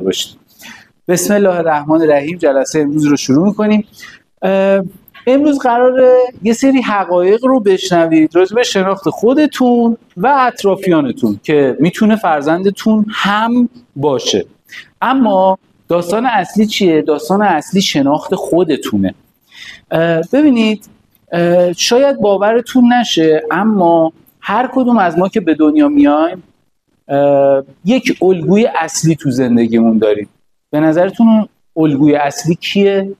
باشید. بسم الله الرحمن الرحیم. جلسه امروز رو شروع می‌کنیم. امروز قراره یه سری حقایق رو بشنوید راجع به شناخت خودتون و اطرافیانتون که میتونه فرزندتون هم باشه. اما داستان اصلی چیه؟ داستان اصلی شناخت خودتونه. ببینید، شاید باورتون نشه اما هر کدوم از ما که به دنیا میایم یک الگوی اصلی تو زندگیمون داریم. به نظرتون الگوی اصلی کیه؟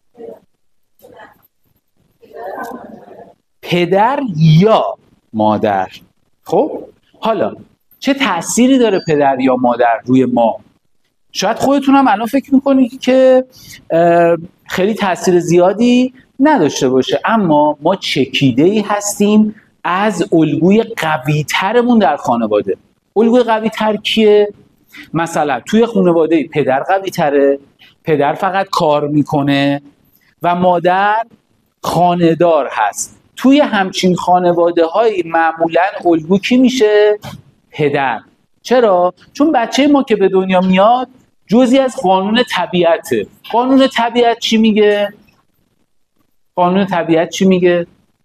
پدر یا مادر؟ خب حالا چه تأثیری داره پدر یا مادر روی ما؟ شاید خودتون هم الان فکر میکنید که خیلی تأثیر زیادی نداشته باشه، اما ما چکیده‌ای هستیم از الگوی قوی ترمون در خانواده. الگوی قوی تر کیه؟ مثلا توی خانواده پدر قوی تره، پدر فقط کار میکنه و مادر خانه‌دار هست. توی همچین خانواده های معمولاً الگو کی میشه؟ پدر. چرا؟ چون بچه ما که به دنیا میاد جزئی از قانون طبیعته. قانون طبیعت چی میگه؟ قانون طبیعت چی میگه؟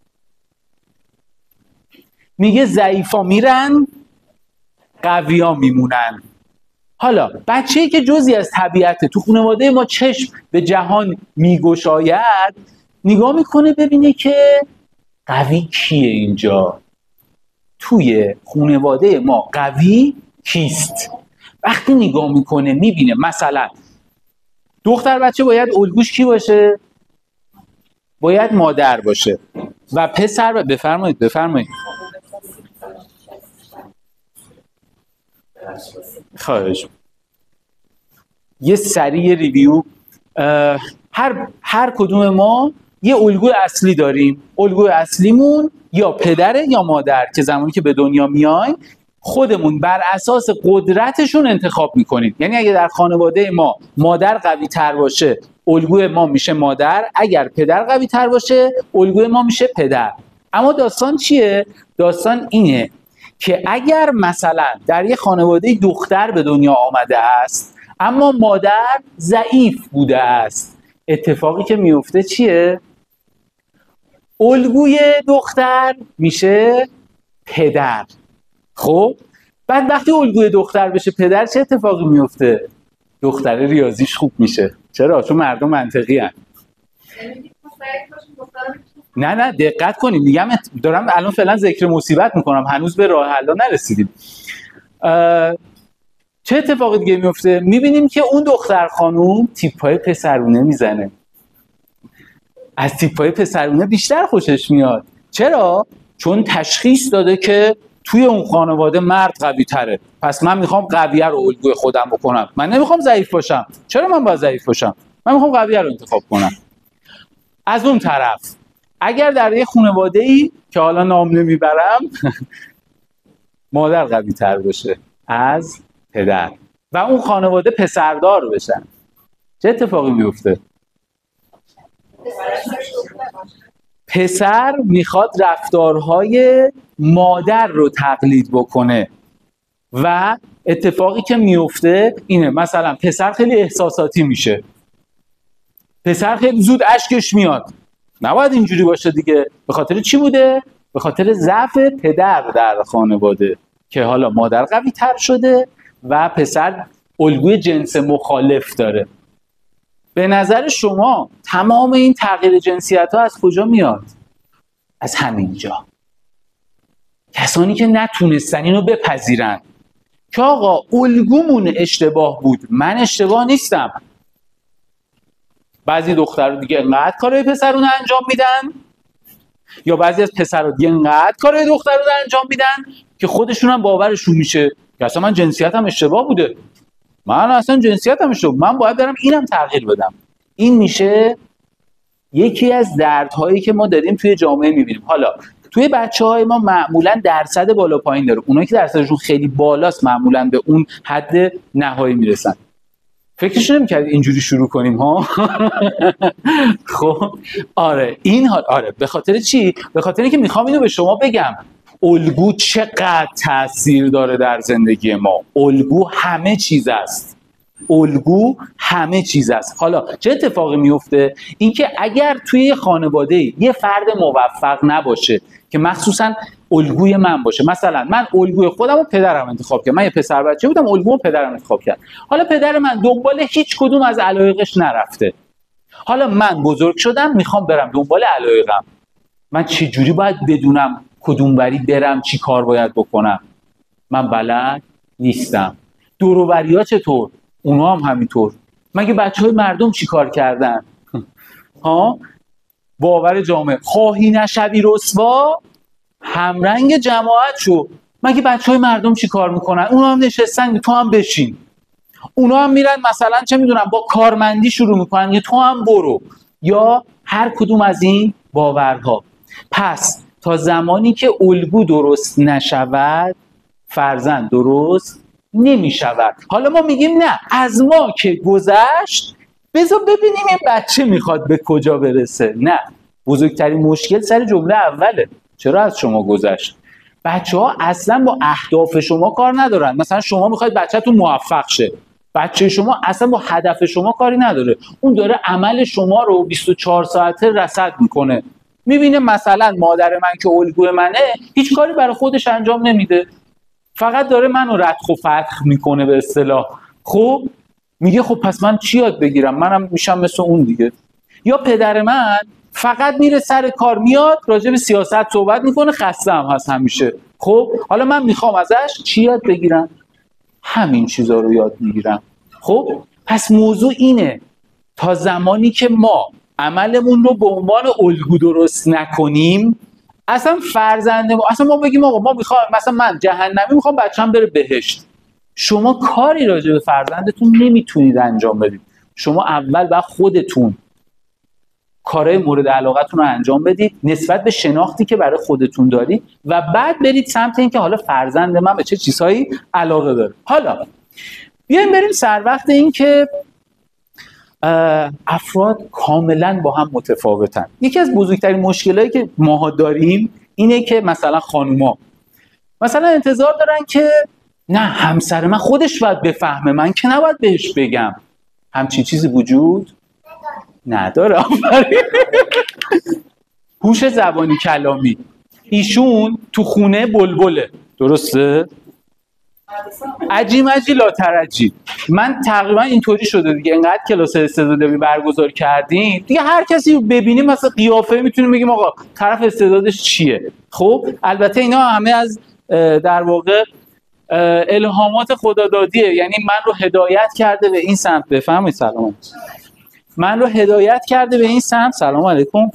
میگه ضعیفا میرن، قویا میمونن. حالا بچه‌ای که جزئی از طبیعته تو خانواده ما چشم به جهان میگشاید، نگاه میکنه ببینه که قوی کیه اینجا؟ توی خانواده ما قوی کیست؟ وقتی نگاه میکنه میبینه مثلا دختر بچه باید الگوش کی باشه؟ باید مادر باشه. و پسر بفرمایید. خواهش. یه سریع ریویو. هر کدوم ما یه الگوی اصلی داریم. الگوی اصلیمون یا پدره یا مادر که زمانی که به دنیا میایم خودمون بر اساس قدرتشون انتخاب میکنیم. یعنی اگه در خانواده ما مادر قوی تر باشه الگوی ما میشه مادر، اگر پدر قوی تر باشه الگوی ما میشه پدر. اما داستان چیه؟ داستان اینه که اگر مثلا در یه خانواده دختر به دنیا آمده است اما مادر ضعیف بوده است، اتفاقی که میفته چیه؟ الگوی دختر میشه پدر. خب بعد وقتی الگوی دختر بشه پدر چه اتفاقی میفته؟ دختر ریاضیش خوب میشه. چرا؟ چون مردم منطقی هن. نه دقت کنیم، میگم دارم الان فعلا ذکر مصیبت میکنم، هنوز به راه حل نرسیدیم. چه اتفاقی دیگه میفته؟ میبینیم که اون دختر خانوم تیپای پسرونه میزنه. از تیپای پسرونه بیشتر خوشش میاد. چرا؟ چون تشخیص داده که توی اون خانواده مرد قوی تره، پس من میخوام قویه رو الگوی خودم بکنم. من نمیخوام ضعیف باشم. چرا من باید ضعیف باشم؟ من میخوام قویه رو انتخاب کنم. از اون طرف اگر در یه خانواده‌ای که حالا نام نمیبرم مادر قوی تر باشه از پدر و اون خانواده پسردار بشن، چه اتفاقی میفته؟ پسر میخواد رفتارهای مادر رو تقلید بکنه و اتفاقی که میفته اینه مثلا پسر خیلی احساساتی میشه، پسر خیلی زود اشکش میاد. نباید اینجوری باشه دیگه. به خاطر چی بوده؟ به خاطر ضعف پدر در خانواده که حالا مادر قوی تر شده و پسر الگوی جنس مخالف داره. به نظر شما تمام این تغییر جنسیت ها از کجا میاد؟ از همینجا. کسانی که نتونستن اینو بپذیرن که آقا الگومون اشتباه بود، من اشتباه نیستم. بعضی دخترها دیگه انقدر کارهای پسرونه انجام میدن یا بعضی از پسرها دیگه انقدر کارهای دخترونه انجام میدن که خودشون هم باورشون میشه که اصلا من جنسیتم اشتباه بوده، من اصلا جنسیتم اشتباه، من باید برم اینم تغییر بدم. این میشه یکی از دردهایی که ما داریم توی جامعه میبینیم. حالا توی بچه‌های ما معمولا درصد بالا پایین داره. اونایی که درصدشون خیلی بالاست معمولا به اون حد نهایی میرسن. فکرش نمی‌کردید اینجوری شروع کنیم ها؟ خب آره این حال. آره به خاطر چی؟ به خاطر اینکه میخوام اینو به شما بگم الگو چقدر تاثیر داره در زندگی ما. الگو همه چیز است. الگو همه چیز است. حالا چه اتفاقی میفته؟ اینکه اگر توی خانواده یه فرد موفق نباشه که مخصوصا الگوی من باشه، مثلا من الگوی خودم رو پدرم انتخاب کردم، من یه پسر بچه بودم، الگومو پدرم انتخاب کرد. حالا پدر من دنبال هیچ کدوم از علایقش نرفته. حالا من بزرگ شدم میخوام برم دنبال علایقم. من چه جوری باید بدونم کدوم وری برم، چی کار باید بکنم؟ من بلد نیستم. دور و بری‌ها چطور؟ اونا هم همینطور. مگه بچهای مردم چی کار کردن؟ ها؟ باور جامعه خواهی نشوی رسوا همرنگ جماعت شو. مگه بچهای مردم چی کار میکنن؟ اونا هم نشستن، تو هم بشین. اونا هم میرن مثلا چه میدونم با کارمندی شروع میکنن، یا تو هم برو، یا هر کدوم از این باورها. پس تا زمانی که الگو درست نشود فرزند درست نمیشود. حالا ما میگیم نه، از ما که گذشت بذار ببینیم این بچه میخواد به کجا برسه. نه، بزرگترین مشکل سر جمله اوله. چرا از شما گذشت؟ بچه ها اصلا با اهداف شما کار ندارن. مثلا شما میخواید بچه‌تون موفق شه، بچه شما اصلا با هدف شما کاری نداره. اون داره عمل شما رو 24 ساعته رصد میکنه. میبینه مثلا مادر من که الگوی منه هیچ کاری برای خودش انجام نمیده، فقط داره منو ردخ و فتخ میکنه به اصطلاح. خب میگه خب پس من چی یاد بگیرم؟ منم میشم مثل اون دیگه. یا پدر من فقط میره سر کار، میاد راجع به سیاست صحبت میکنه، خسته هم هست همیشه. خب حالا من میخوام ازش چی یاد بگیرم؟ همین چیزا رو یاد میگیرم. خب پس موضوع اینه، تا زمانی که ما عملمون رو به عنوان الگو درست نکنیم، اصلا فرزند ما، اصلا ما بگیم آقا ما میخوام مثلا من جهنمی میخوام بچه‌م بره بهشت، شما کاری راجع به فرزندتون نمیتونید انجام بدید. شما اول باید خودتون کارهای مورد علاقتون رو انجام بدید نسبت به شناختی که برای خودتون دارید و بعد برید سمت اینکه حالا فرزند من به چه چیزهایی علاقه داره. حالا بیایم بریم سر وقت این که افراد کاملا با هم متفاوتن. یکی از بزرگترین مشکلایی که ماها داریم اینه که مثلا خانوما مثلا انتظار دارن که نه همسر من خودش باید بفهمه، من که نباید بهش بگم. همچین چیزی وجود نداره. هوش زبانی کلامی، ایشون تو خونه بلبله، درسته؟ عجیم لا ترجی. من تقریبا اینطوری شده دیگه، انقدر کلاس استعدادیابی برگزار کردیم دیگه، هر کسی ببینیم مثلا قیافه میتونیم بگیم آقا طرف استعدادش چیه. خب البته اینا همه از در واقع الهامات خدادادیه، یعنی من رو هدایت کرده به این سمت. بفهمید سلام، من رو هدایت کرده به این سمت، سلام علیکم،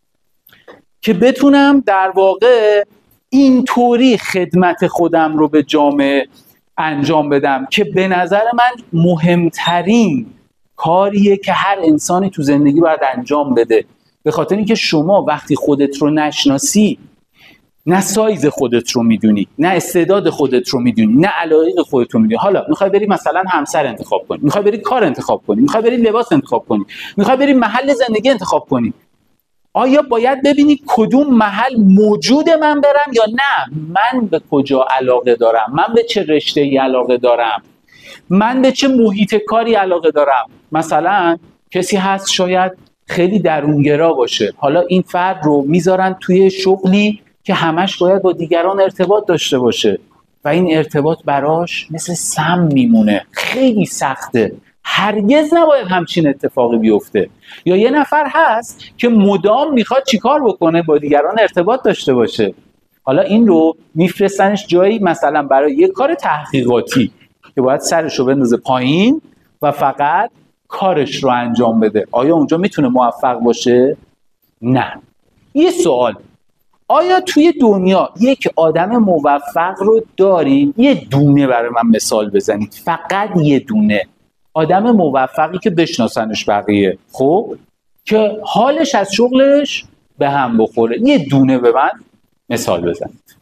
که بتونم در واقع اینطوری خدمت خودم رو به جامعه انجام بدم که به نظر من مهمترین کاریه که هر انسانی تو زندگی باید انجام بده. به خاطر اینکه شما وقتی خودت رو نشناسی، نه سایز خودت رو میدونی، نه استعداد خودت رو میدونی، نه علایق خودت رو میدونی. حالا میخوای بری مثلا همسر انتخاب کنی، میخوای بری کار انتخاب کنی، میخوای بری لباس انتخاب کنی، میخوای بری محل زندگی انتخاب کنی، آیا باید ببینی کدوم محل موجود من برم یا نه من به کجا علاقه دارم، من به چه رشته‌ای علاقه دارم، من به چه محیط کاری علاقه دارم. مثلا کسی هست شاید خیلی درونگرا باشه، حالا این فرد رو میذارن توی شغلی که همش باید با دیگران ارتباط داشته باشه و این ارتباط براش مثل سم میمونه، خیلی سخته، هرگز نباید همچین اتفاقی بیفته. یا یه نفر هست که مدام میخواد چیکار بکنه؟ با دیگران ارتباط داشته باشه. حالا این رو میفرستنش جایی مثلا برای یه کار تحقیقاتی که باید سرش رو بندازه پایین و فقط کارش رو انجام بده. آیا اونجا میتونه موفق باشه؟ نه. یه سوال، آیا توی دنیا یک آدم موفق رو داری؟ یه دونه برای من مثال بزنید، فقط یه دونه آدم موفقی که بشناسنش بقیه، خب که حالش از شغلش به هم بخوره. یه دونه به من مثال بزنید.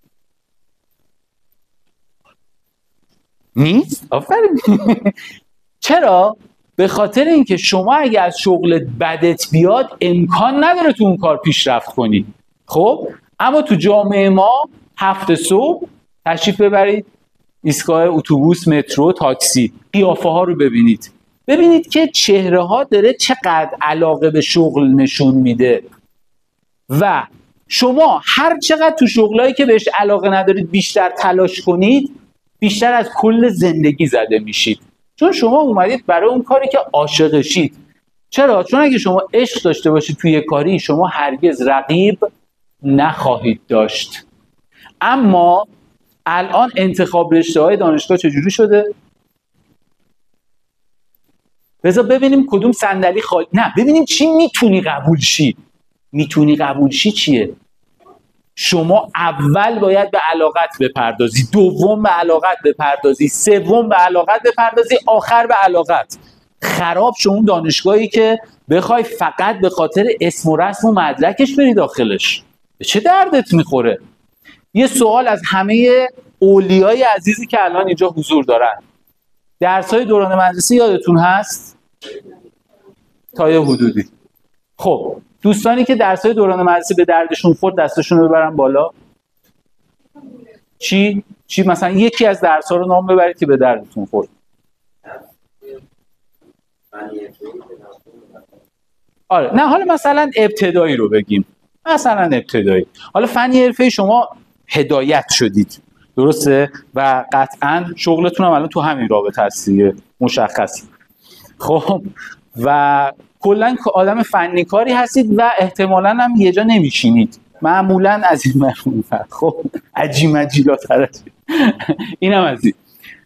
نیست؟ آفرین. چرا؟ به خاطر اینکه شما اگه از شغلت بدت بیاد امکان نداره تو اون کار پیشرفت کنی. خب اما تو جامعه ما هفت صبح تشریف ببرید ایستگاه اتوبوس، مترو، تاکسی، قیافه ها رو ببینید. ببینید که چهره ها داره چقدر علاقه به شغل نشون میده و شما هر چقدر تو شغلایی که بهش علاقه ندارید بیشتر تلاش کنید، بیشتر از کل زندگی زده میشید. چون شما اومدید برای اون کاری که عاشقشید. چرا؟ چون اگه شما عشق داشته باشید توی کاری، شما هرگز رقیب نخواهید داشت. اما الان انتخاب رشته‌های دانشگاه چجوری شده؟ بذار ببینیم کدوم صندلی خالی. نه، ببینیم چی میتونی قبول شی. میتونی قبول شی چیه؟ شما اول باید به علاقت بپردازی، دوم به علاقت بپردازی، سوم به علاقت بپردازی، آخر به علاقت. خراب شو اون دانشگاهی که بخوای فقط به خاطر اسم و رسم و مدرکش بری داخلش. به چه دردت میخوره؟ یه سوال از همه اولیای عزیزی که الان اینجا حضور دارن. درس‌های دوران مدرسه یادتون هست؟ تا یه حدودی. خب دوستانی که درس‌های دوران مدرسه به دردشون خورد دستشون رو ببرن بالا. چی مثلا یکی از درس‌ها رو نام ببرید که به دردتون خورد. آره، نه حالا مثلا ابتدایی رو بگیم. مثلا ابتدایی. حالا فنی حرفه‌ای شما هدایت شدید. درسته؟ و قطعاً شغلتون هم الان تو همین رابطه هستیه، مشخص. خب و کلاً آدم فنی کاری هستید و احتمالاً هم یه جا نمیشینید. معمولاً از این مفهوم. خب عجیمجیلاتر اینم از این.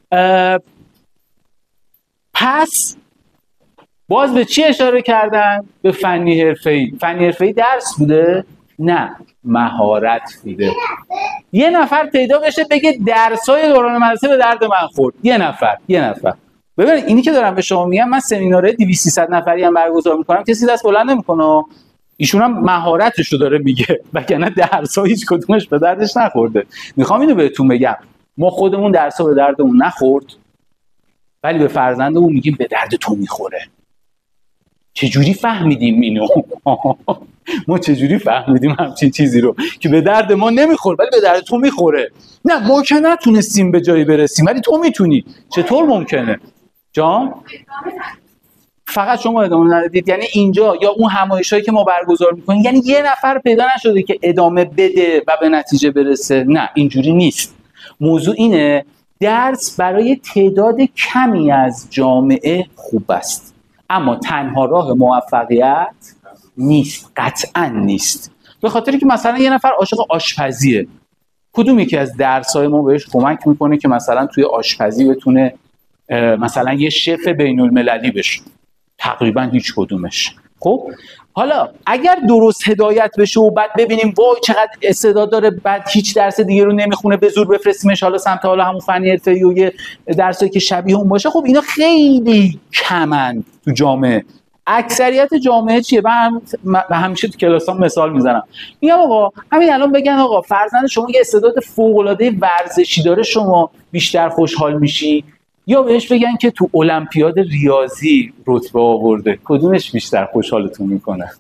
پس باز به چی اشاره کردن؟ به فنی حرفه‌ای. فنی حرفه‌ای درس بوده؟ نه، مهارت بوده. یه نفر پیدا بشه بگه درس‌های دوران مدرسه به درد من خورد. یه نفر. ببینید اینی که دارم به شما میگم، من سمینارهای 200-300 نفری هم برگزار میکنم، کسی دست بلند نمیکنه. ایشون هم مهارتش رو داره میگه، وگرنه درس‌ها هیچ کدومش به دردش نخورده. میخوام اینو بهتون بگم، ما خودمون درس‌ها به دردمون نخورد، ولی به فرزندمون میگیم به درد تو میخوره. چجوری فهمیدیم اینو؟ ما چجوری فهمیدیم همچین چیزی رو که به درد ما نمیخوره ولی به درد تو میخوره؟ نه، ما که نتونستیم به جایی برسیم ولی تو میتونی. چطور ممکنه؟ جان؟ فقط شما ادامه ندادید. یعنی اینجا یا اون همایشایی که ما برگزار میکنیم، یعنی یه نفر پیدا نشده که ادامه بده و به نتیجه برسه. نه، اینجوری نیست. موضوع اینه درس برای تعداد کمی از جامعه خوب است، اما تنها راه موفقیت نیست، قطعا نیست. به خاطری که مثلا یه نفر عاشق آشپزیه، کدوم یکی از درس‌های ما بهش کمک میکنه که مثلا توی آشپزی بتونه مثلا یه شف بین‌المللی بشه؟ تقریبا هیچ کدومش. خب حالا اگر درست هدایت بشه و بعد ببینیم وای چقدر استعداد داره، بعد هیچ درس دیگه رو نمیخونه، به زور بفرستیمش حالا سمت حالا همون فنی حرفه‌ای و یه درسی که شبیه اون باشه، خب اینا خیلی کمن تو جامعه. اکثریت جامعه چیه؟ من همیشه تو کلاسام مثال میزنم، میگم آقا همین الان بگن آقا فرزند شما یه استعداد فوق‌العاده ورزشی داره، شما بیشتر خوشحال میشی، یا بهش بگن که تو المپیاد ریاضی رتبه آورده، کدومش بیشتر خوشحالتون میکنه؟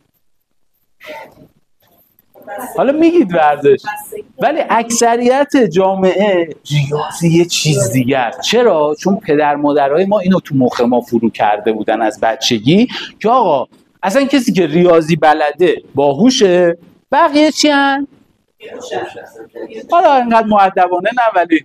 حالا میگید ورزش، ولی اکثریت جامعه ریاضی یه چیز دیگه است. چرا؟ چون پدر مادرای ما اینو تو مخ ما فرو کرده بودن از بچگی که آقا اصلا کسی که ریاضی بلده باهوشه، بقیه چی هن؟ حالا اینقدر مؤدبانه نه ولی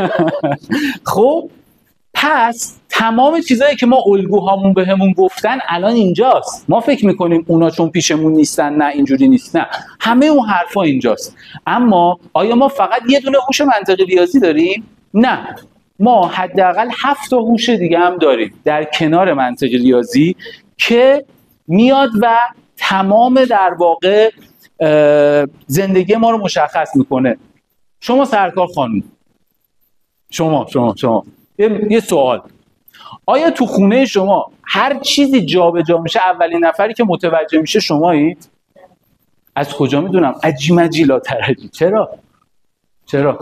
خب پس تمام چیزایی که ما الگوهامون بهمون گفتن الان اینجاست. ما فکر میکنیم اونا چون پیشمون نیستن نه اینجوری نیست، نه، همه اون حرفا اینجاست. اما آیا ما فقط یه دونه هوش منطقی ریاضی داریم؟ نه، ما حداقل 7 تا هوش دیگه هم داریم در کنار منطقی ریاضی که میاد و تمام در واقع زندگی ما رو مشخص میکنه. شما سرکار خانم، شما یه سوال، آیا تو خونه شما هر چیزی جابجا میشه اولین نفری که متوجه میشه شمایید؟ از کجا میدونم؟ عجیمجی لا ترجی. چرا؟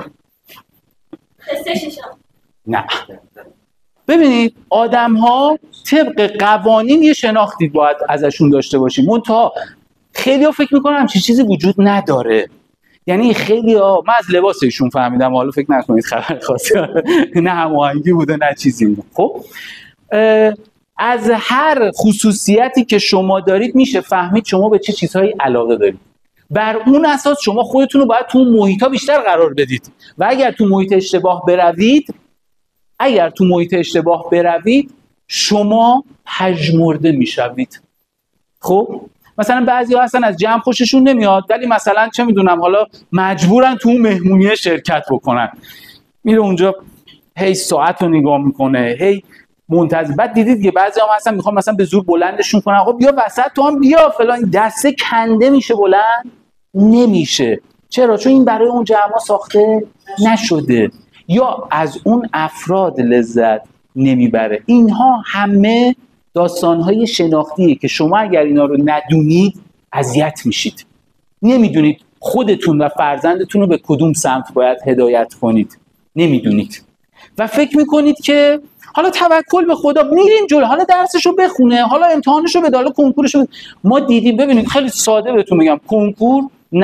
نه. ببینید آدم ها طبق قوانین یه شناختی باید ازشون داشته باشیم، منتها خیلی ها فکر میکنم چیزی وجود نداره. یعنی خیلی من از لباس ایشون فهمیدم، حالا فکر نکنید خبر خاصی نه هماهنگی بوده نه چیزی بوده. خب از هر خصوصیتی که شما دارید میشه فهمید شما به چه چیزهایی علاقه دارید. بر اون اساس شما خودتون رو باید تو محیطا بیشتر قرار بدید و اگر تو محیط اشتباه بروید شما پژمرده میشوید. خب مثلا بعضی‌ها هستن از جمع خوششون نمیاد ولی مثلا چه میدونم حالا مجبورن تو اون مهمونی شرکت بکنن، میره اونجا هی ساعت رو نگاه میکنه، هی منتظر. بعد دیدید که بعضی هم هستن میخوام مثلا به زور بلندشون کنن، آقا بیا وسط تو هم بیا فلان، دسته کنده میشه بلند نمیشه. چرا؟ چون این برای اون جمع ساخته نشده یا از اون افراد لذت نمیبره. اینها همه داستانهای شناختیه که شما اگر اینا رو ندونید اذیت میشید، نمیدونید خودتون و فرزندتون رو به کدوم سمت باید هدایت کنید، نمیدونید و فکر میکنید که حالا توکل به خدا میریم جلو، حالا درسشو بخونه، حالا امتحانشو بده، حالا کنکورشو بده. ما دیدیم، ببینید خیلی ساده بهتون میگم، کنکور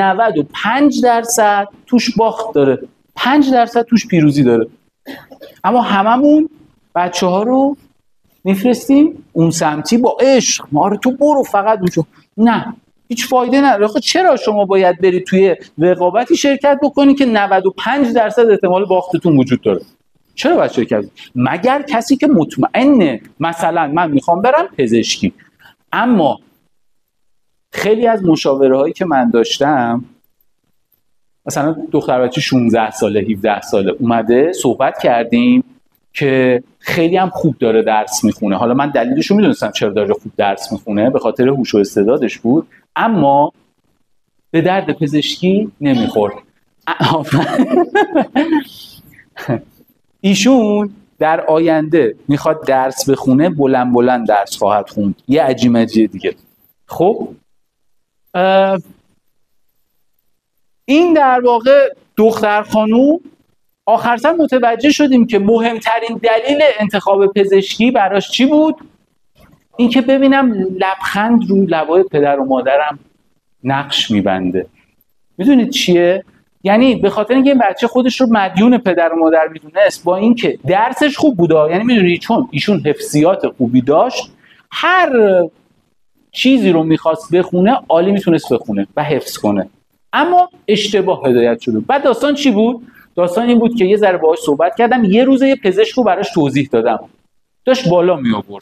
95% توش باخت داره، 5% توش پیروزی داره. اما هممون بچه‌ها رو میفرستیم اون سمتی با عشق، ما رو تو برو فقط اونجا. نه، هیچ فایده نداره. چرا شما باید برید توی رقابتی شرکت بکنی که 95% احتمال باختتون وجود داره؟ چرا باید شرکت کنید؟ مگر کسی که مطمئنه. مثلا من میخوام برم پزشکی، اما خیلی از مشاوره هایی که من داشتم، مثلا دختر بچه 16 ساله 17 ساله اومده صحبت کردیم که خیلی هم خوب داره درس میخونه. حالا من دلیلش رو میدونستم چرا داره خوب درس میخونه، به خاطر هوش و استعدادش بود، اما به درد پزشکی نمیخورد. ایشون در آینده میخواد درس بخونه، بلند بلند درس خواهد خوند، یه عجیمجیه دیگه. خب این در واقع دختر خانوم آخر سر متوجه شدیم که مهمترین دلیل انتخاب پزشکی براش چی بود؟ این که ببینم لبخند رو لبای پدر و مادرم نقش میبنده. میدونید چیه؟ یعنی به خاطر اینکه این بچه خودش رو مدیون پدر و مادر میدونست، با اینکه درسش خوب بوده، یعنی میدونید چون ایشون حفظیات خوبی داشت، هر چیزی رو میخواست بخونه عالی میتونست بخونه و حفظ کنه، اما اشتباه هدایت شده. بعد داستان چی بود؟ داستان این بود که یه ذره باهاش صحبت کردم، یه روز یه پزشک رو براش توضیح دادم، داشت بالا می آورد،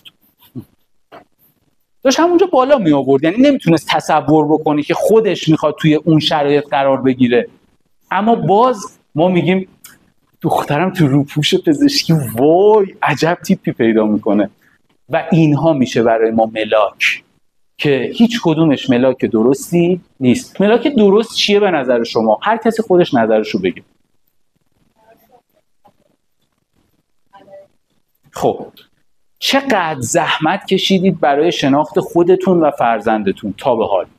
داشت همونجا بالا می آورد، یعنی نمیتونست تصور بکنه که خودش میخواد توی اون شرایط قرار بگیره. اما باز ما میگیم دخترم تو روپوش پزشکی وای عجب تیپی پیدا میکنه. و اینها میشه برای ما ملاک که هیچ کدومش ملاک درستی نیست. ملاک درست چیه به نظر شما؟ هر کسی خودش نظرشو بگه. خب چقدر زحمت کشیدید برای شناخت خودتون و فرزندتون تا به حال؟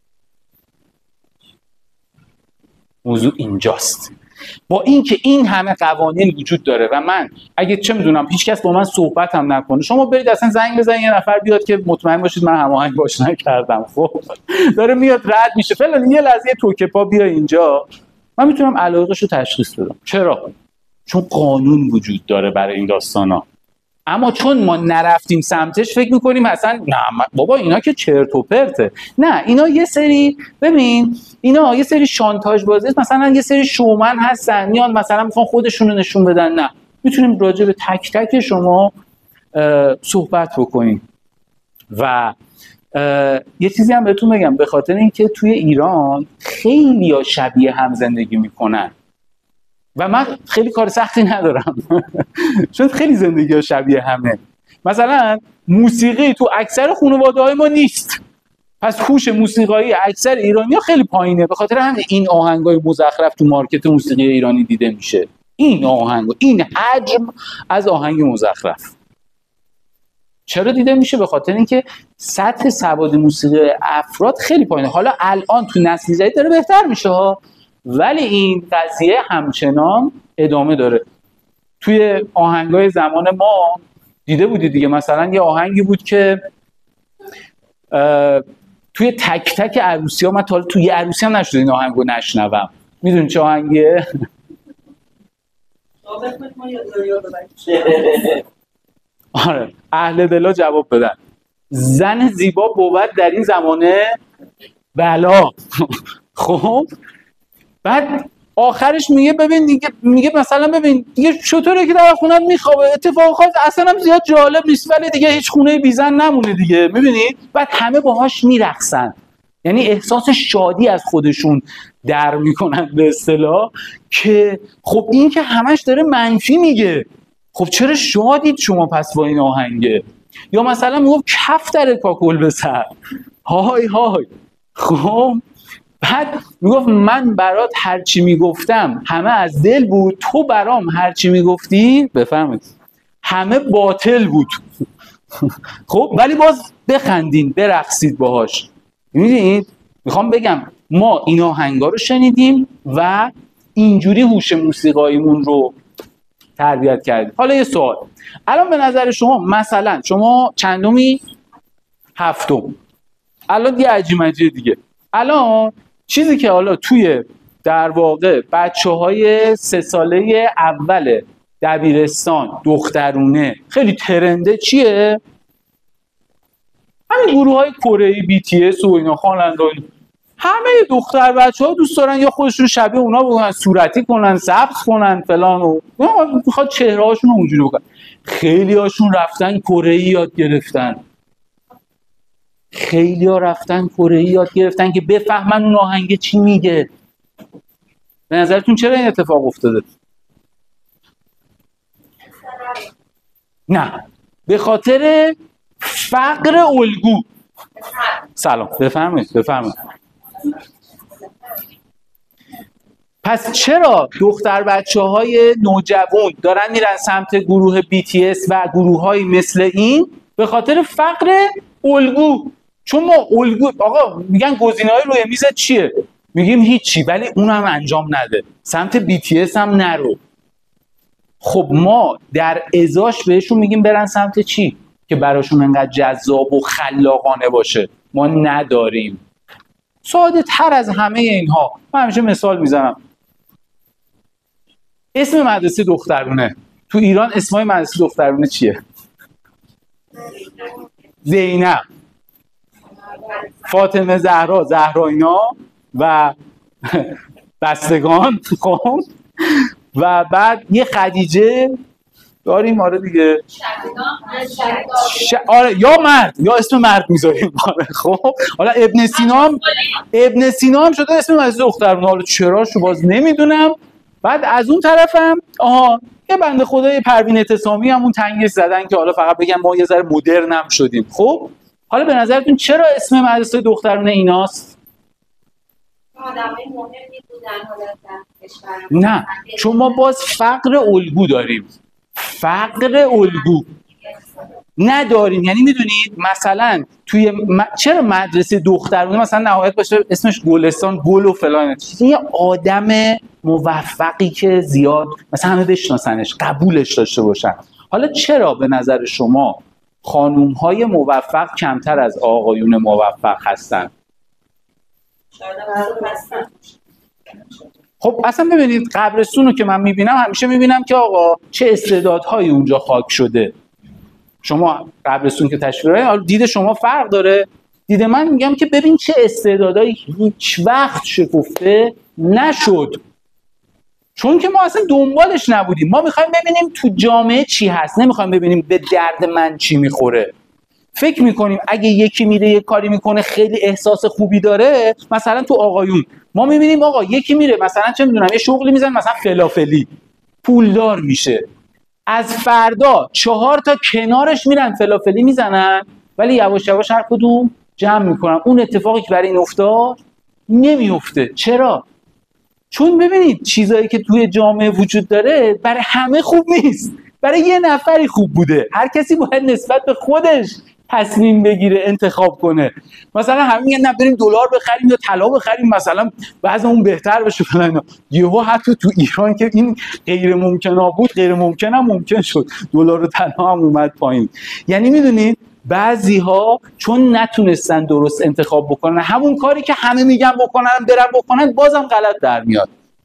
موضوع اینجاست. با اینکه این همه قوانین وجود داره و من اگه چه میدونم هیچ کس با من صحبت هم نکنه، شما برید اصلا زنگ بزنید یه نفر بیاد که مطمئن باشید من هماهنگ باش نکردم، خب داره میاد رد میشه فلان، یه لحظه توکه پا بیا اینجا، من میتونم علایقش رو تشخیص بدم. چرا؟ چون قانون وجود داره برای این داستانا. اما چون ما نرفتیم سمتش فکر میکنیم اصلا نه بابا اینا که چرت و پرته. نه، اینا یه سری، ببین اینا یه سری شانتاژ بازی، مثلا یه سری شومن هستن میان مثلا میخوان خودشون رو نشون بدن. نه، میتونیم راجع به تک تک شما صحبت بکنیم. و یه چیزی هم بهتون بگم، به خاطر اینکه توی ایران خیلی ها شبیه هم زندگی میکنن و من خیلی کار سختی ندارم چون خیلی زندگی ها شبیه همه. مثلا موسیقی تو اکثر خانواده های ما نیست، پس هوش موسیقایی اکثر ایرانی ها خیلی پایینه. به خاطر همین این آهنگای مزخرف تو مارکت موسیقی ایرانی دیده میشه. این آهنگ، این حجم از آهنگ مزخرف چرا دیده میشه؟ به خاطر اینکه سطح سواد موسیقی افراد خیلی پایینه. حالا الان تو نسل جدید داره بهتر میشه ها، ولی این قضیه همچنان ادامه داره. توی آهنگای زمان ما دیده بودید دیگه، مثلا یه آهنگی بود که توی تک تک عروسی ها، من تا توی عروسی هم نشده این آهنگو نشنوم، میدونی چه آهنگیه؟ آره اهل دلا جواب بدن. زن زیبا بود در این زمانه بلا. خب بعد آخرش میگه ببین دیگه، میگه مثلا ببین دیگه چطوره که در خونت میخوابه، اتفاقات اصلا هم زیاد جالب نیست ولی دیگه هیچ خونه بیزن نمونه دیگه، میبینید؟ بعد همه باهاش میرقصن، یعنی احساس شادی از خودشون در میکنن به اصطلاح که خب این که همش داره منفی میگه، خب چرا شادید شما پس با این آهنگه؟ یا مثلا میگفت کف در کاکل به سر، های های. خب بعد میگفت من برات هرچی میگفتم همه از دل بود، تو برام هرچی میگفتی بفرمایید همه باطل بود. خب ولی باز بخندین برقصید باهاش. میدونید میخوام بگم ما این آهنگا رو شنیدیم و اینجوری هوش موسیقاییمون رو تربیت کردیم. حالا یه سوال، الان به نظر شما مثلا شما چندمی؟ هفتم. الان یه عجیب دیگه، الان چیزی که حالا توی در واقع بچه‌های 3 ساله اول دبیرستان دخترونه خیلی ترنده چیه؟ همین گروه‌های کره‌ای BTS و اینا، خواننده‌ها، همه دختر بچه‌ها دوست دارن یا خودشون شبیه اونا بکنن، صورتی کنن، سبز کنن فلان، و میخواد چهره‌هاشون رو اونجوری بکنن. خیلی هاشون رفتن کره‌ای یاد گرفتن، خیلی ها رفتن کره‌ای یاد گرفتن که بفهمن اون آهنگ چی میگه. به نظرتون چرا این اتفاق افتاده؟ نه، به خاطر فقر الگو. سلام، بفرمایید بفرمایید. پس چرا دختر بچه‌های نوجوان دارن میرن سمت گروه BTS و گروه‌های مثل این؟ به خاطر فقر الگو. چون ما الگو، آقا میگن گزینه‌های روی میزت چیه؟ میگیم هیچی، ولی اونم انجام نده، سمت BTS هم نرو. خب ما در ازاش بهشون میگیم برن سمت چی که براشون انقدر جذاب و خلاقانه باشه؟ ما نداریم. ساده تر از همه اینها، من همیشه مثال میزنم، اسم مدرسه دخترونه تو ایران، اسمای مدرسه دخترونه چیه؟ زینب، فاطمه زهرا، زهراینا و بستگان. خب و بعد یه خدیجه داریم، آره دیگه، آره یا مرد، یا اسم مرد میذاریم. خب حالا ابن سینا هم شده اسم مدرسه دخترونه، حالا چرا شو باز نمیدونم. بعد از اون طرفم یه بنده خدای پروین اعتصامی همون تنگش زدن که حالا فقط بگم ما یه ذره مدرن هم شدیم. خب حالا به نظرتون چرا اسم مدرسه دخترونه ایناست؟ آدمای مهمی بودن حالا در کشور. نه، چون ما باز فقر الگو داریم. فقر الگو نداریم. یعنی میدونید مثلا توی چرا مدرسه دخترونه مثلا نهایت باشه اسمش گلستان، گل و فلان، یه آدم موفقی که زیاد مثلا همه بشناسنش، قبولش داشته باشن. حالا چرا به نظر شما خانوم‌های موفق کمتر از آقایون موفق هستن؟ خب اصلا ببینید قبرستون رو که من میبینم همیشه میبینم که آقا چه استعدادهایی اونجا خاک شده. شما قبرستون که تشریف دارید، دید شما فرق داره، دید من میگم که ببین چه استعدادهایی هیچ وقت شکفته نشد، چون که ما اصلا دنبالش نبودیم. ما میخوایم ببینیم تو جامعه چی هست، نمیخوایم ببینیم به درد من چی میخوره. فکر میکنیم اگه یکی میره یه کاری میکنه خیلی احساس خوبی داره، مثلا تو آقایون ما میبینیم آقا یکی میره مثلا چه میدونم یه شغلی میزنه مثلا فلافلی، پولدار میشه، از فردا 4 تا کنارش میرن فلافلی میزنن، ولی یواش یواش هر کدوم جمع میکنن. اون اتفاقی که برای این افتاد نمیفته. چرا؟ چون ببینید چیزایی که توی جامعه وجود داره برای همه خوب نیست، برای یه نفری خوب بوده. هر کسی باید نسبت به خودش تصمیم بگیره، انتخاب کنه. مثلا همین میگن بریم دلار بخریم یا طلا بخریم مثلا وضع اون بهتر بشه فلان. یهو حتی تو ایران که این غیر ممکن بود، غیر ممکن هم ممکن شد، دلار و طلا هم اومد پایین. یعنی میدونید بعضی‌ها چون نتونستن درست انتخاب بکنن، همون کاری که همه میگن بکنن برن بکنن، بازم غلط در میاد.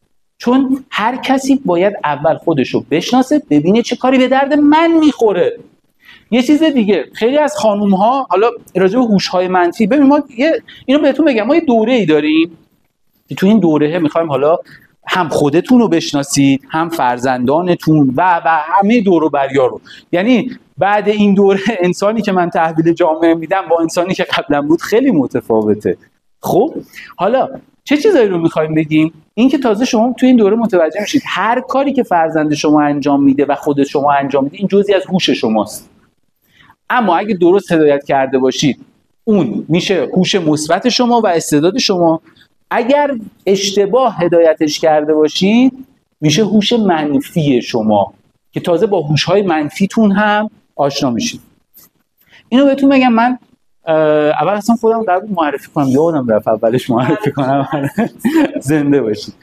چون هر کسی باید اول خودشو بشناسه، ببینه چه کاری به درد من میخوره. یه چیز دیگه، خیلی از خانوم ها، حالا راجع به هوش های منفی، ببین ما اینو بهتون بگم، ما یه دوره ای داریم که تو این دوره میخوایم حالا هم خودتون رو بشناسید، هم فرزندانتون و همه دور و بریا رو. یعنی بعد این دوره انسانی که من تحویل جامعه میدم با انسانی که قبلا بود خیلی متفاوته. خب حالا چه چیزایی رو میخوایم بگیم؟ این که تازه شما تو این دوره متوجه میشید هر کاری که فرزند شما انجام میده و خود شما انجام میده این جزئی از هوش شماست. اما اگه درست هدایت کرده باشید اون میشه هوش مثبت شما و استعداد شما. اگر اشتباه هدایتش کرده باشید میشه هوش منفی شما که تازه با هوش‌های منفیتون هم آشنا میشید. اینو بهتون بگم، من اول اصلا خودم قرار بود معرفی کنم، یادم رفت اولش معرفی کنم. زنده باشید.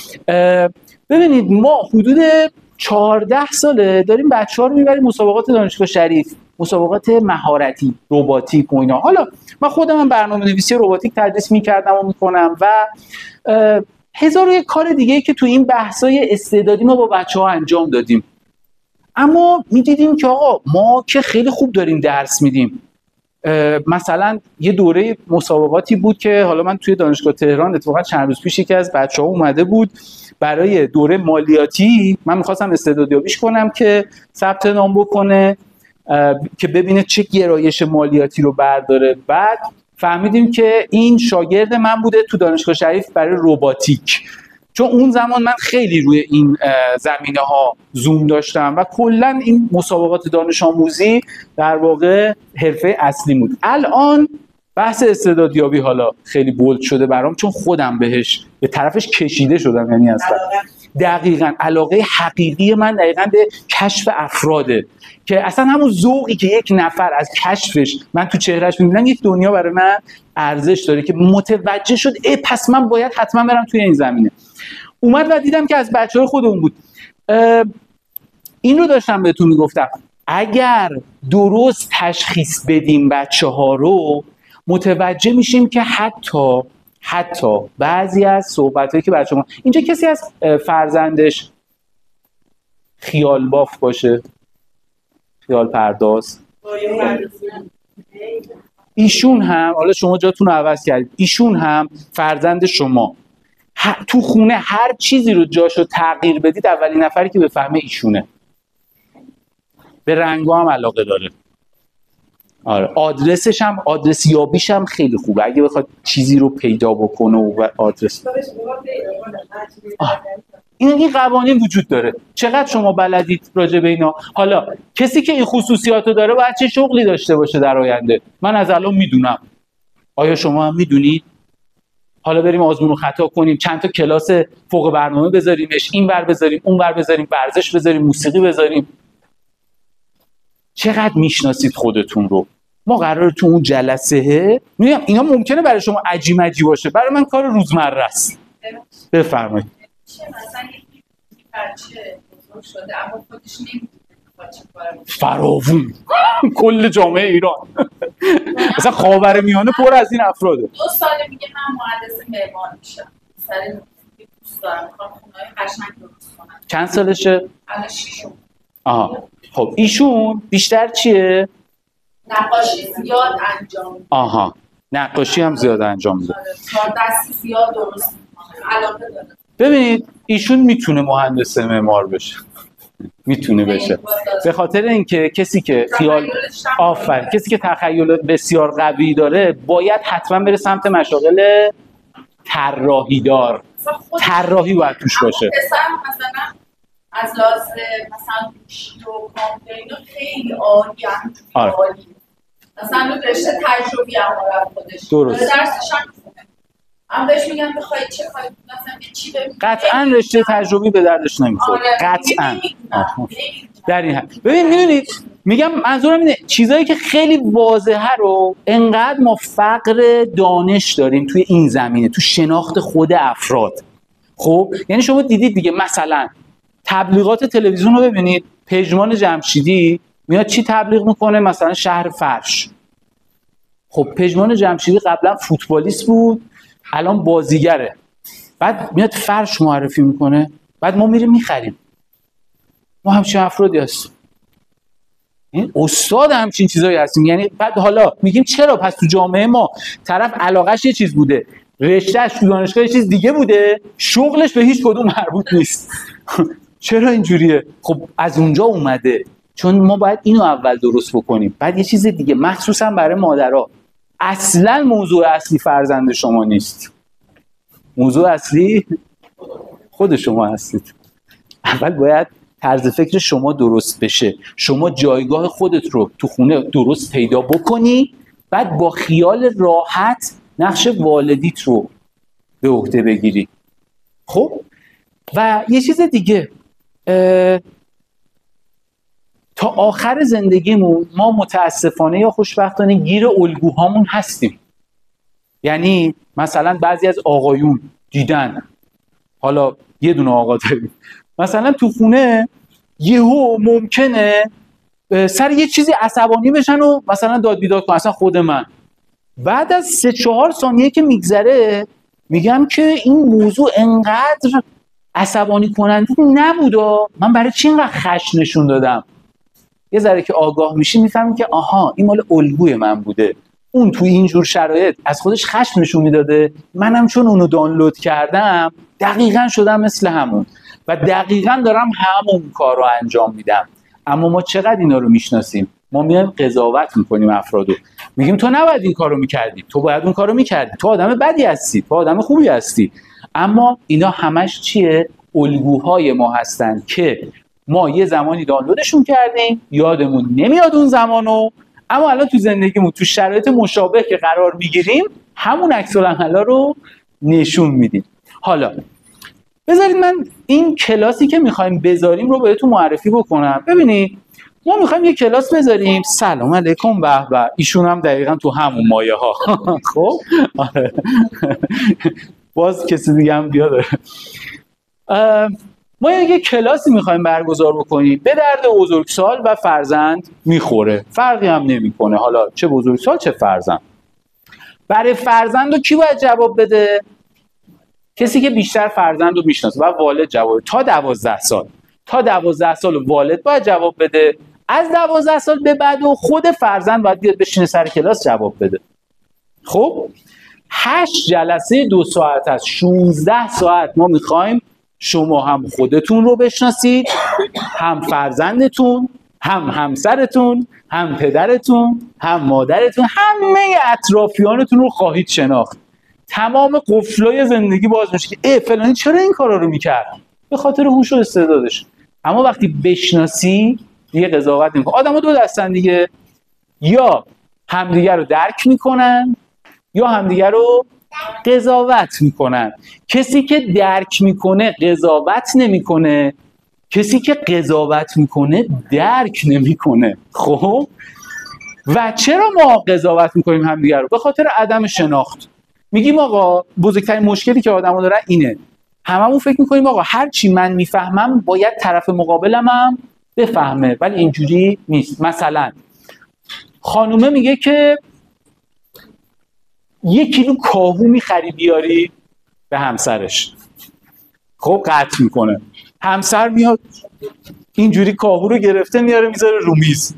ببینید ما حدود 14 ساله داریم بچه‌ها رو میبریم مسابقات دانشگاه شریف، مسابقات مهارتی، رباتیک و اینا. حالا من خودم هم برنامه‌نویسی رباتیک تدریس می‌کردم و می‌کنم و هزار و یک کار دیگه که تو این بحث‌های استعدادی ما با بچه‌ها انجام دادیم. اما می‌دیدیم که آقا ما که خیلی خوب داریم درس میدیم. مثلا یه دوره مسابقاتی بود که حالا من توی دانشگاه تهران اتفاقا چند روز پیش یکی از بچه‌ها اومده بود برای دوره مالیاتی، من می‌خواستم استعدادیابیش کنم که ثبت نام بکنه که ببینه چه گرایش مالیاتی رو برداره. بعد فهمیدیم که این شاگرد من بوده تو دانشگاه شریف برای رباتیک، چون اون زمان من خیلی روی این زمینه ها زوم داشتم و کلا این مسابقات دانش آموزی در واقع حرفه اصلی بود. الان بحث استعدادیابی حالا خیلی بولد شده برام، چون خودم بهش به طرفش کشیده شدم. یعنی اصلا دقیقاً علاقه حقیقی من دقیقاً به کشف افراده که اصلا همون ذوقی که یک نفر از کشفش من تو چهرهش می‌بینم یک دنیا برای من ارزش داره که متوجه شد پس من باید حتما برم توی این زمینه. اومد و دیدم که از بچه‌های خودمون بود. این رو داشتم بهتون میگفتم، اگر درست تشخیص بدیم بچه‌ها رو متوجه میشیم که حتی بعضی از صحبتایی که بچه‌ها، اینجا کسی از فرزندش خیال باف باشه، خیال پرداز، ایشون هم، حالا شما جاتون رو عوض کردید، ایشون هم فرزند شما تو خونه هر چیزی رو جاشو تغییر بدید اولین نفری که بفهمه ایشونه. به رنگ‌ها هم علاقه داره. آره، آدرسش هم، آدرس یابیش هم خیلی خوبه اگه بخواد چیزی رو پیدا بکنه و آدرس. این قوانین وجود داره. چقدر شما بلدید راجع به اینا؟ حالا کسی که این خصوصیات رو داره باید چه شغلی داشته باشه در آینده؟ من از الان میدونم. آیا شما هم میدونید؟ حالا بریم آزمون و خطا کنیم، چند تا کلاس فوق برنامه بذاریمش، این ور بذاریم، اون ور بذاریم، ورزش بذاریم، موسیقی بذاریم. چقدر میشناسید خودتون رو؟ ما قراره تو اون جلسه میگم اینا ممکنه برای شما عجیب باشه، برای من کار روزمره است. بفرمایید. مثلا یک بچه بزرگ شده اما خودش نمیدونه فراوون کل جامعه ایران مثلا خاورمیانه پر از این افراده. 2 ساله میگه من مهندس معمار میشم، سر دوست دارم میخوام خونه‌های قشنگ درست کنم. چند سالشه؟ الان 6. خب ایشون بیشتر چیه؟ نقاشی زیاد انجام میده. نقاشی هم زیاد انجام میده. کار دستی زیاد درست میکنه، علاقه داره. ببینید ایشون میتونه مهندس معمار بشه، میتونه بشه، به خاطر اینکه کسی که کسی که تخیل بسیار قوی داره باید حتما بره سمت مشاغل طراحی دار. طراحی باید توش باشه. مثلا از لحاظ مثلا گوشی و کامپیوتر خیلی عالی. مثلا رشته تجربی هم خودش درست. درسش هم من بهش میگم بخوای چه کاری مثلا چی ببینی، قطعا رشته تجربی به دردش نمیخوره. قطعا در این حد. ببین میدونید میگم منظورم اینه چیزایی که خیلی واضحه رو انقدر ما فقر دانش داریم توی این زمینه، تو شناخت خود افراد. خب یعنی شما دیدید دیگه، مثلا تبلیغات تلویزیون رو ببینید، پژمان جمشیدی میاد چی تبلیغ میکنه؟ مثلا شهر فرش. خب پژمان جمشیدی قبلا فوتبالیست بود، الان بازیگره. بعد میاد فرش معرفی میکنه، بعد ما میریم میخریم. ما همچین افرادی هستیم، این استاد همچین چیزایی هستیم. یعنی بعد حالا میگیم چرا پس تو جامعه ما طرف علاقش یه چیز بوده، رشتهش تو دانشگاه یه چیز دیگه بوده، شغلش به هیچ کدوم مربوط نیست. چرا اینجوریه؟ خب از اونجا اومده، چون ما باید اینو اول درست بکنیم. بعد یه چیز دیگه مخصوصا برای مادرها، اصلا موضوع اصلی فرزند شما نیست. موضوع اصلی خود شما هستید. اول باید طرز فکر شما درست بشه، شما جایگاه خودت رو تو خونه درست پیدا بکنی، بعد با خیال راحت نقش والدیت رو به عهده بگیری. خب و یه چیز دیگه، تا آخر زندگیمون ما متاسفانه یا خوشبختانه گیر الگوهامون هستیم. یعنی مثلا بعضی از آقایون دیدن، حالا یه دونه آقا داریم، مثلا تو خونه یهو ممکنه سر یه چیزی عصبانی بشن و مثلا داد بیداد کنن. اصلا خود من بعد از 3-4 ثانیه که میگذره میگم که این موضوع انقدر عصبانی کننده نبوده، من برای چی اینقدر خشم نشون دادم؟ یه ذره که آگاه میشی میفهمی که آها این مال الگوی من بوده، اون توی اینجور شرایط از خودش خشم نشون میداده، منم چون اونو دانلود کردم دقیقاً شدم مثل همون و دقیقاً دارم همون کار رو انجام میدم. اما ما چقدر اینا رو میشناسیم؟ ما میایم قضاوت میکنیم افرادو، میگیم تو نباید این کارو میکردی، تو باید اون کارو میکردی، تو آدم بدی هستی، تو آدم خوبی هستی. اما اینا همش چیه؟ الگوهای ما هستن که ما یه زمانی دانلودشون کردیم، یادمون نمیاد اون زمانو، اما الان تو زندگیمون تو شرایط مشابه که قرار میگیریم همون عکس العملا رو نشون میدیم. حالا بذارید من این کلاسی که میخوایم بذاریم رو بهتون معرفی بکنم. ببینید ما میخوایم یه کلاس بذاریم. سلام علیکم. به به، ایشون هم دقیقاً تو همون مایه ها. خب باز کسی دیگه هم بیاد. ما یه کلاسی میخوایم برگزار بکنیم، به درد بزرگسال و فرزند میخوره، فرقی هم نمیکنه حالا چه بزرگسال چه فرزند. برای فرزند رو کی باید جواب بده؟ کسی که بیشتر فرزند رو میشناسه و والد جواب. تا 12 سال، تا 12 سال والد باید جواب بده، از 12 سال به بعد و خود فرزند باید بیاد بشینه سر کلاس جواب بده. خب 8 جلسه 2 ساعت از 16 ساعت ما میخوایم شما هم خودتون رو بشناسید، هم فرزندتون، هم همسرتون، هم پدرتون، هم مادرتون، همه اطرافیانتون رو خواهید شناخت. تمام قفلای زندگی باز میشه که فلانی چرا این کارا رو میکرد؟ به خاطر هوش و استعدادش. اما وقتی بشناسی دیگه قضاوت نمی‌کنی. آدم‌ها دو دستن دیگه، یا همدیگه رو درک میکنن یا همدیگه رو قضاوت میکنن. کسی که درک میکنه قضاوت نمیکنه، کسی که قضاوت میکنه درک نمیکنه. خب و چرا ما قضاوت میکنیم همدیگه رو؟ به خاطر عدم شناخت. میگیم آقا بزرگترین مشکلی که آدم‌ها دارن اینه، هممون فکر میکنیم آقا هر چی من میفهمم باید طرف مقابلم هم بفهمه، ولی اینجوری نیست. مثلا خانومه میگه که 1 کیلو کاهو میخری بیاری به همسرش، خب قطع میکنه، همسر میاد اینجوری کاهو رو گرفته میاره میذاره رو میز.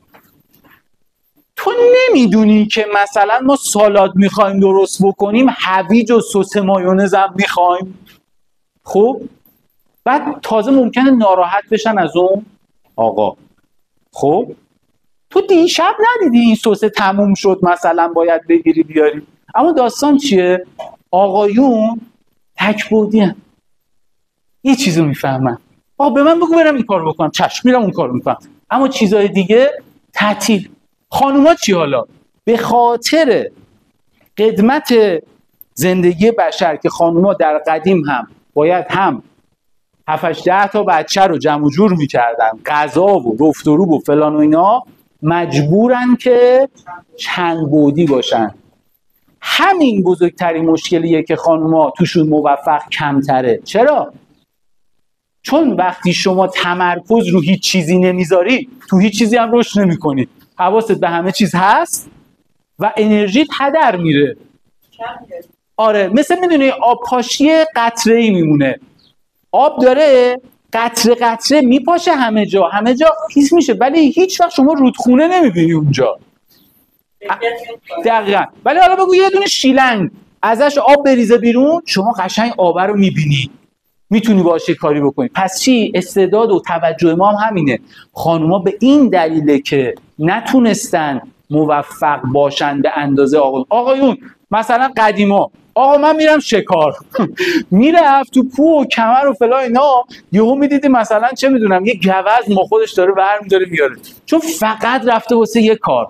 تو نمیدونی که مثلا ما سالاد میخوایم درست بکنیم، هویج و سس مایونز هم میخوایم. خب بعد تازه ممکنه ناراحت بشن از اون آقا. خب تو دیشب ندیدی این سس تموم شد مثلا باید بگیری بیاری؟ اما داستان چیه؟ آقایون تک‌بعدی هستن، یه چیزو میفهمن، آقا به من بگو برم این کار بکنم، چشم میرم اون کارو میکنم، اما چیزای دیگه تعطیل. خانوما چی حالا؟ به خاطر قدمت زندگی بشر که خانوما در قدیم هم باید هم 7-10 تا بچه رو جمع و جور میکردن، غذا و رفت و روب و فلان و اینا، مجبورن که چند بعدی باشن. همین بزرگترین مشکلیه که خانوما توشون موفق کمتره. چرا؟ چون وقتی شما تمرکز رو هیچ چیزی نمیذاری تو هیچ چیزی هم رشد نمی‌کنی. حواست به همه چیز هست و انرژیت هدر میره. آره مثل میدونی آب پاشی قطره‌ای میمونه، آب داره قطره قطره میپاشه همه جا خیس میشه، ولی هیچ وقت شما رودخونه نمیبینی اونجا. دقیقاً. ولی حالا بگو یه دونه شیلنگ ازش آب بریزه بیرون، شما قشنگ آب رو میبینی، میتونی باشه کاری بکنی. پس چی؟ استعداد و توجه ما هم همینه. خانوما به این دلیله که نتونستن موفق باشن به اندازه آقایون. مثلا قدیما آقا من میرم شکار میرفت تو کوه و کمر و فلان اینا، یهو میدیدی مثلا چه میدونم یه گوز ما خودش داره برمی‌داره میاره، چون فقط رفته واسه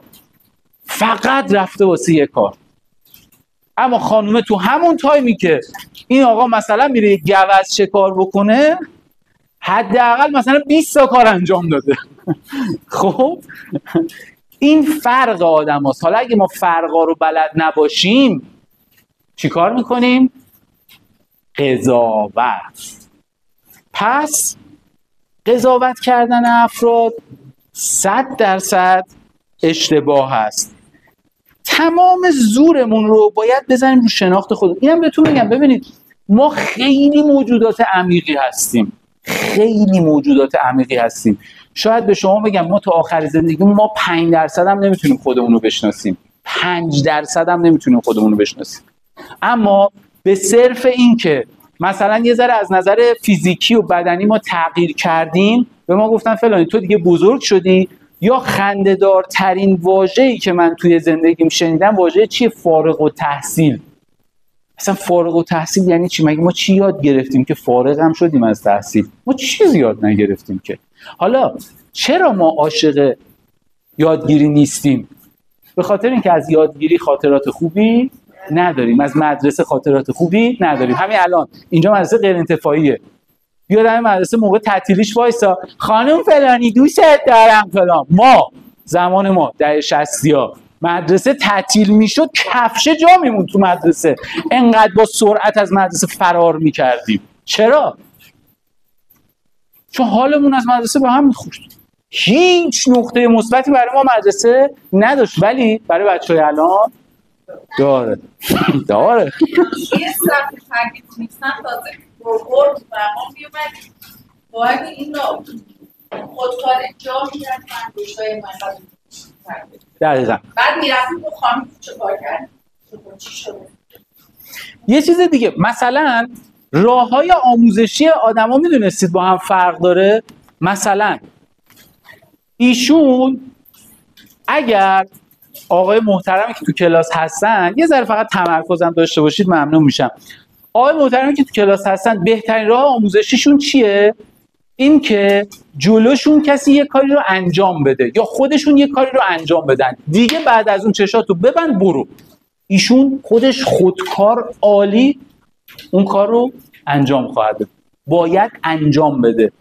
یه کار. اما خانومه تو همون تایمی که این آقا مثلا میره یه گوز شکار بکنه، حداقل مثلا 20 تا کار انجام داده. خب این فرق آدم هاست. حالا اگه ما فرقا رو بلد نباشیم چی کار میکنیم؟ قضاوت. پس قضاوت کردن افراد 100% اشتباه هست. تمام زورمون رو باید بزنیم رو شناخت خودمون. اینم بهتون بگم، ببینید ما خیلی موجودات عمیقی هستیم. شاید به شما بگم ما تا آخر زندگی ما 5% هم نمیتونیم خودمون رو بشناسیم. 5% هم نمیتونیم خودمون رو بشناسیم. اما به صرف این که مثلا یه ذره از نظر فیزیکی و بدنی ما تغییر کردیم، به ما گفتن فلانی تو دیگه بزرگ شدی، یا خنده‌دارترین واژه‌ای که من توی زندگیم شنیدم واژه چیه؟ فارغ التحصیل. اصلا فارغ التحصیل یعنی چی؟ مگه ما چی یاد گرفتیم که فارغ هم شدیم از تحصیل؟ ما چیزی یاد نگرفتیم که. حالا چرا ما عاشق یادگیری نیستیم؟ به خاطر اینکه از یادگیری خاطرات خوبی نداریم، از مدرسه خاطرات خوبی نداریم. همین الان اینجا مدرسه غیر انتفاعیه، بیادم مدرسه موقع تعطیلیش وایسا خانم فلانی دوستت دارم فلان. ما زمان ما در 60ها مدرسه تعطیل میشد کفشه جا میمون تو مدرسه، انقدر با سرعت از مدرسه فرار میکردیم. چرا؟ چون حالمون از مدرسه به هم میخورد، هیچ نقطه مثبتی برای ما مدرسه نداشت، ولی برای بچه‌های الان داره. یه صفحه ترکیب نیستن تازه گرگرد و ما میومدیم باید این رو خودکار جا میرن من دوشتای من دقیقا. بعد میرفتیم تو خانم چه کار کردیم چی شده. یه چیز دیگه، مثلا راه‌های آموزشی آدما میدونستید با هم فرق داره. مثلا ایشون اگر آقای محترمی که تو کلاس هستن، یه ذره فقط تمرکزم داشته باشید ممنون میشم. آقای محترمی که تو کلاس هستن بهترین راه آموزشیشون چیه؟ این که جلوشون کسی یه کاری رو انجام بده یا خودشون یه کاری رو انجام بدن، دیگه بعد از اون چشاتو ببند برو. ایشون خودش خودکار عالی اون کار رو انجام خواهد بده. باید انجام بده،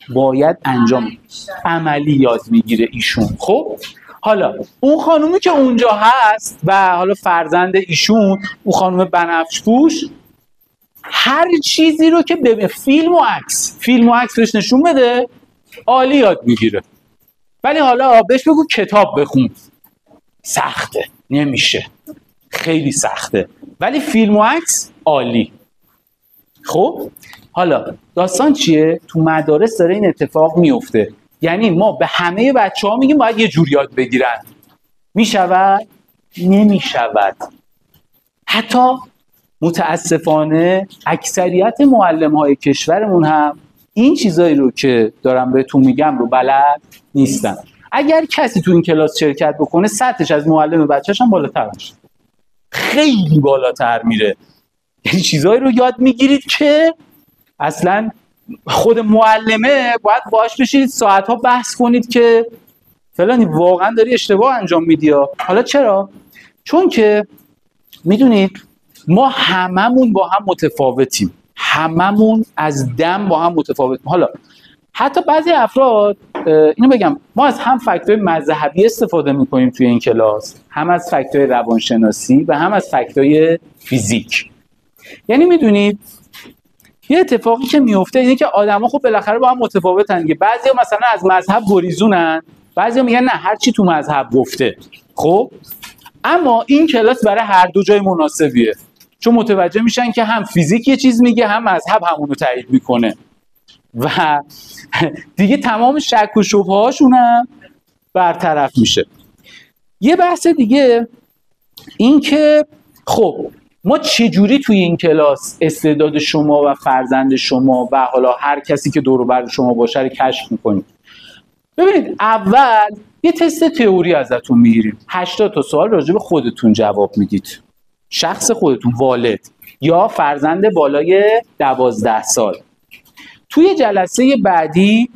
عملی یاد میگیره ایشون. خب حالا اون خانومی که اونجا هست و حالا فرزند ایشون، اون خانم بنفش‌پوش، هر چیزی رو که به فیلم و عکس بهش نشون بده عالی یاد میگیره. ولی حالا بهش بگو کتاب بخون، سخته، نمیشه، خیلی سخته. ولی فیلم و عکس عالی. خب حالا داستان چیه؟ تو مدارس داره این اتفاق میفته. یعنی ما به همه بچه‌ها میگیم باید یه جور یاد بگیرن. میشود؟ نمیشود. حتی متاسفانه اکثریت معلم‌های کشورمون هم این چیزایی رو که دارم بهتون میگم رو بلد نیستن. اگر کسی تو این کلاس شرکت بکنه سطحش از معلم بچه‌ش هم بالاتر میشه، خیلی بالاتر میره. یعنی چیزایی رو یاد میگیرید که اصلا خود معلمه باید باهاش بشید ساعت‌ها بحث کنید که فلانی واقعا داری اشتباه انجام میدی. حالا چرا؟ چون که میدونید ما هممون با هم متفاوتیم، هممون از دم با هم متفاوتیم. حالا حتی بعضی افراد، اینو بگم، ما از هم فکت‌های مذهبی استفاده میکنیم توی این کلاس، هم از فکت‌های روانشناسی و هم از فکت‌های فیزیک. یعنی میدونید یه اتفاقی که میفته اینه که آدما خب بالاخره با هم متفاوتن دیگه. بعضیا مثلا از مذهب گریزونن، بعضیا میگن نه هر چی تو مذهب گفته. خب اما این کلاس برای هر دو جای مناسبیه. چون متوجه میشن که هم فیزیک یه چیز میگه هم مذهب همونو تایید میکنه و دیگه تمام شک و شبهه هاشون هم برطرف میشه. یه بحث دیگه این که خب ما چجوری توی این کلاس استعداد شما و فرزند شما و حالا هر کسی که دور و بر شما باشه رو کشف میکنید؟ ببینید، اول یه تست تئوری ازتون میگیریم. 80 تا سوال راجع به خودتون جواب میدید، شخص خودتون، والد یا فرزند بالای 12 سال. توی جلسه بعدی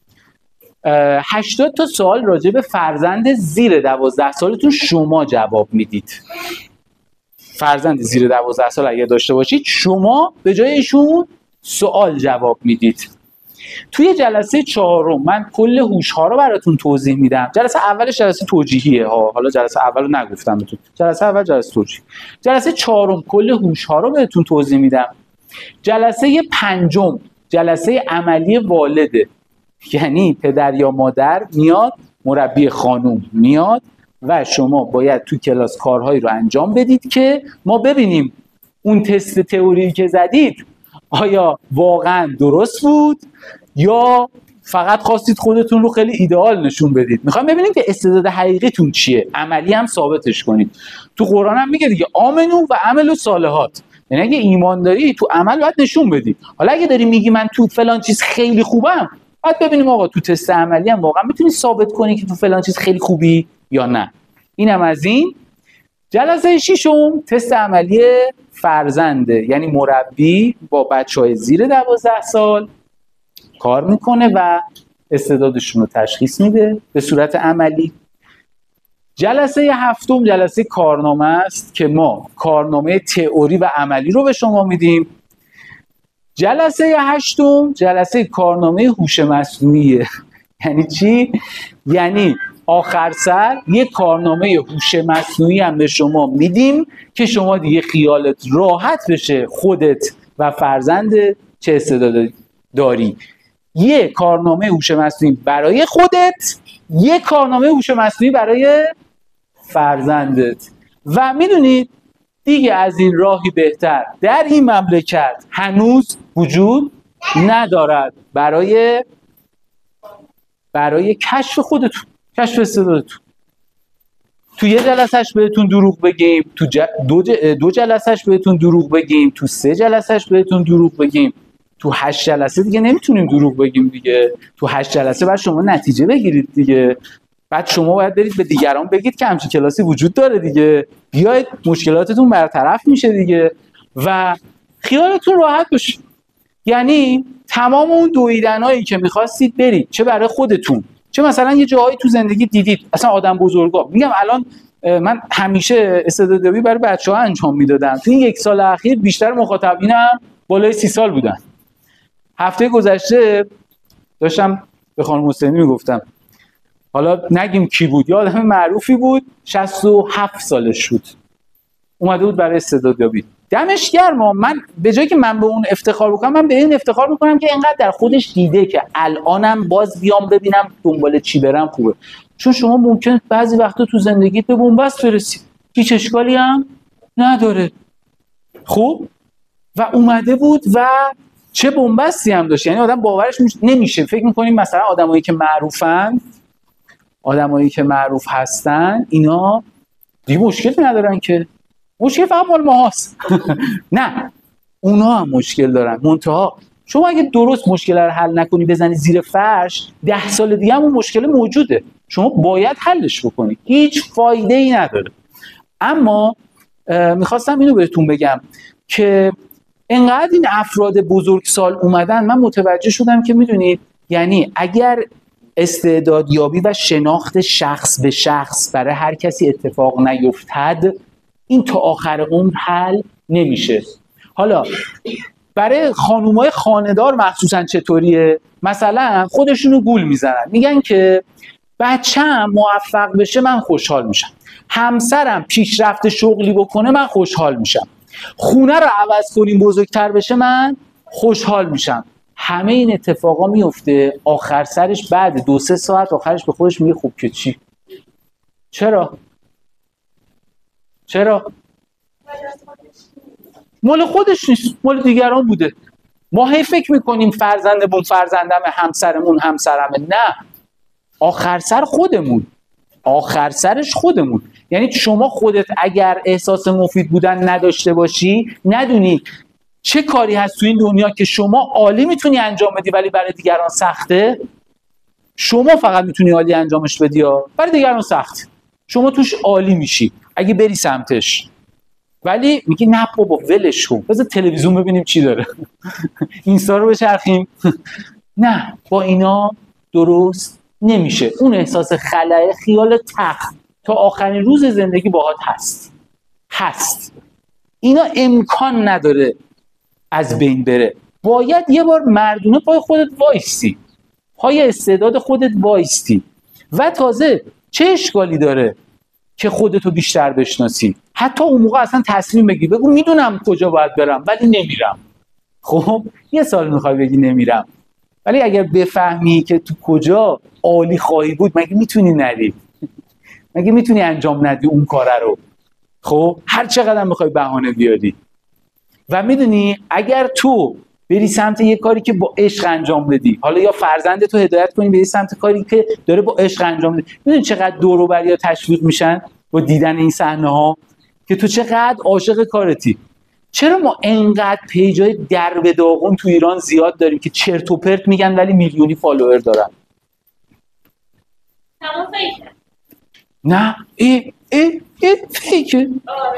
80 تا سوال راجع به فرزند زیر 12 سالتون شما جواب میدید. فرزند زیر 12 سال اگه داشته باشید شما به جای ایشون سوال جواب میدید. توی جلسه چهارم من کل هوش‌ها رو براتون توضیح میدم. جلسه اولش جلسه توجیهیه ها، حالا جلسه اول رو نگفتم بهتون، جلسه اول جلسه توجیه. جلسه چهارم کل هوش‌ها رو بهتون توضیح میدم. جلسه پنجم جلسه عملی والده، یعنی پدر یا مادر میاد، مربی خانوم میاد و شما باید تو کلاس کارهایی رو انجام بدید که ما ببینیم اون تست تئوری که زدید آیا واقعا درست بود یا فقط خواستید خودتون رو خیلی ایدئال نشون بدید. میخوایم ببینیم که استعداد حقیقیتون چیه، عملی هم ثابتش کنید. تو قرآن هم میگه دیگه آمنو و عملوا صالحات، یعنی اگه ایمان داری تو عمل باید نشون بدی. حالا اگه داری میگی من تو فلان چیز خیلی خوبم، باید ببینیم آقا تو تست عملی هم واقعا میتونی ثابت کنی که تو فلان چیز خیلی خوبی یا نه. اینم از این. جلسه ششم تست عملی فرزنده، یعنی مربی با بچهای زیر 12 سال کار میکنه و استعدادشون رو تشخیص میده به صورت عملی. جلسه هفتم جلسه کارنامه است که ما کارنامه تئوری و عملی رو به شما میدیم. جلسه هشتم جلسه کارنامه هوش مصنوعیه. یعنی چی؟ یعنی آخر سر یک کارنامه هوش مصنوعی هم به شما میدیم که شما دیگه خیالت راحت بشه خودت و فرزندت چه استعدادی داری. یک کارنامه هوش مصنوعی برای خودت، یک کارنامه هوش مصنوعی برای فرزندت. و میدونید دیگه از این راهی بهتر در این مملکت هنوز وجود ندارد برای کشف خودتون، کشف استعدادتون. تو یه جلسهش بهتون دروغ بگیم، تو دو جلسهش بهتون دروغ بگیم، تو 3 جلسهش بهتون دروغ بگیم، تو 8 جلسه دیگه نمیتونیم دروغ بگیم دیگه. تو 8 جلسه بعد شما نتیجه بگیرید دیگه. بعد شما باید برید به دیگران بگید که همچین کلاسی وجود داره دیگه، بیاید مشکلاتتون برطرف میشه دیگه و خیالتون راحت باشه. یعنی تمام اون دویدنایی که میخواستید برید، چه برای خودتون چه مثلا یه جایی تو زندگی دیدید اصلا آدم بزرگا، میگم الان من همیشه استعدادیابی برای بچه‌ها انجام میدادم. تو این 1 سال اخیر بیشتر مخاطبینم بالای 30 سال بودن. هفته گذشته داشتم به خانم حسینی میگفتم، حالا نگیم کی بود، یه آدم معروفی بود 67 سالش بود، اومده بود برای استعدادیابی. دمش گرم. من به جایی که من به اون افتخار بکنم، من به این افتخار میکنم که اینقدر در خودش دیده که الانم باز بیام ببینم دنبال چی برم خوبه. چون شما ممکنه بعضی وقتا تو زندگیت به بنبست برسی، هیچ اشکالی هم نداره. خوب و اومده بود و چه بنبستی هم داشت، یعنی آدم باورش نمیشه. فکر میکنیم مثلا آدمایی که معروف هستن اینا دیگه مشکلی ندارن، که مشکل فقط مال ماهاست. نه، اونا هم مشکل دارن. منتها شما اگه درست مشکل رو حل نکنی، بزنی زیر فرش، 10 سال دیگه هم اون مشکل موجوده، شما باید حلش بکنی، هیچ فایده ای نداره. اما میخواستم اینو بهتون بگم که انقدر این افراد بزرگسال اومدن، من متوجه شدم که میدونید یعنی اگر استعدادیابی و شناخت شخص به شخص برای هر کسی اتفاق نیفتد، این تا آخر عمر حل نمیشه. حالا برای خانومای خانه‌دار مخصوصا چطوریه؟ مثلا خودشونو گول میزنن، میگن که بچه‌م موفق بشه من خوشحال میشم، همسرم پیشرفت شغلی بکنه من خوشحال میشم، خونه رو عوض کنیم بزرگتر بشه من خوشحال میشم. همه این اتفاقا میفته، آخر سرش بعد 2-3 ساعت آخرش به خودش میگه خب که چی؟ چرا؟ مال خودش نیست، مال دیگران بوده. ما هی فکر میکنیم فرزندمون فرزندمه، همسرمون همسرمه. نه، آخر سر خودمون، آخر سرش خودمون. یعنی شما خودت اگر احساس مفید بودن نداشته باشی، ندونی چه کاری هست تو این دنیا که شما عالی میتونی انجام بدی ولی برای دیگران سخته. شما فقط میتونی عالی انجامش بدی ها، برای دیگران سخت. شما توش عالی میشی اگه بری سمتش، ولی میگی نه بابا ولش کن، بذار تلویزیون ببینیم چی داره، اینستا رو بچرخیم. نه، با اینا درست نمیشه. اون احساس خلأ، خیال تخت تا آخرین روز زندگی باهات هست. اینا امکان نداره از بین بره. باید یه بار مردونه پای خودت وایستی، پای استعداد خودت وایستی. و تازه چه اشکالی داره که خودتو بیشتر بشناسی؟ حتی اون موقع اصلا تصمیم بگی، بگو میدونم کجا باید برم ولی نمیرم. خب یه سال میخوای بگی نمیرم، ولی اگر بفهمی که تو کجا عالی خواهی بود، مگه میتونی نری؟ مگه میتونی انجام ندی اون کاره رو؟ خب هر چقدر میخوای بهانه بیاری. و میدونی اگر تو بری سمت یه کاری که با عشق انجام بدی، حالا یا فرزند تو هدایت کنی بری سمت کاری که داره با عشق انجام بدی، میدونی چقدر دور و بریا تشویق میشن با دیدن این صحنه ها که تو چقدر عاشق کارتی. چرا ما انقدر پیجای درب داغون تو ایران زیاد داریم که چرت و پرت میگن ولی میلیونی فالوور دارن؟ تمام فیکه. نه فیکه.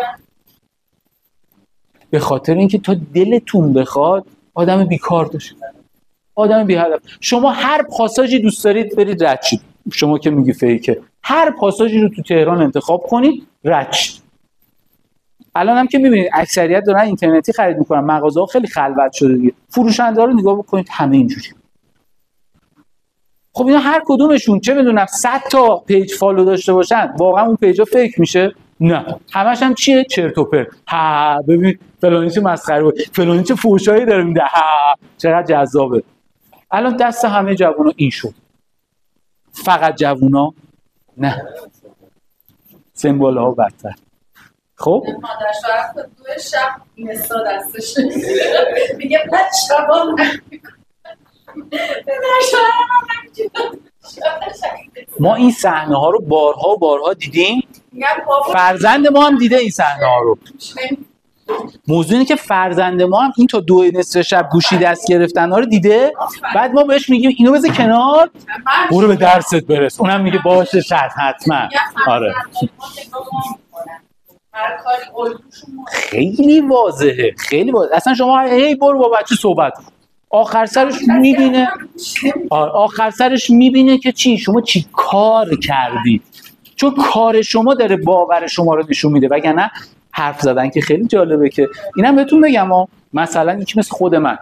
به خاطر اینکه تا دلتون بخواد آدم بیکار داشت، آدم بی هدف. شما هر پاساژی دوست دارید برید رد شید. شما که میگی فیکه، هر پاساژی رو تو تهران انتخاب کنید رد شید. الان هم که میبینید اکثریت دارن اینترنتی خرید میکنن، مغازه‌ها خیلی خلوت شده دیگه. فروشنده رو نگاه بکنید همه اینجوری. خب اینا هر کدومشون چه میدونم 100 تا پیج فالو داشته باشن، واقعا اون پیجا فیک میشه؟ نه، همش هم چیه؟ چرت و پرت. ها ببین فلانی چه مسخره بود، فلانی چه فحشایی داره میده، ها چقدر جذابه. الان دست همه جوونا این شد. فقط جوونا؟ نه، سمبول‌ها بدتر. خب مادر شوهر دو شب اینستا دستش میگه بچه‌ها ما این صحنه ها رو بارها دیدیم. فرزند ما هم دیده این صحنه ها رو. موضوع اینه که فرزند ما هم این تا 2:00 شب گوشی دست گرفتن ها رو دیده. بعد ما بهش میگیم اینو بذار کنار، برو به درست برس. اونم میگه باشه شرط حتما. آره خیلی واضحه، خیلی واضحه. اصلا شما هی برو با بچه صحبت، آخر سرش میبینه که چی؟ شما چی کار کردی؟ چون کار شما داره باور شما رو نشون میده. وگرنه حرف زدن که خیلی جالبه. که اینم بهتون بگم مثلا یکی مثل خود من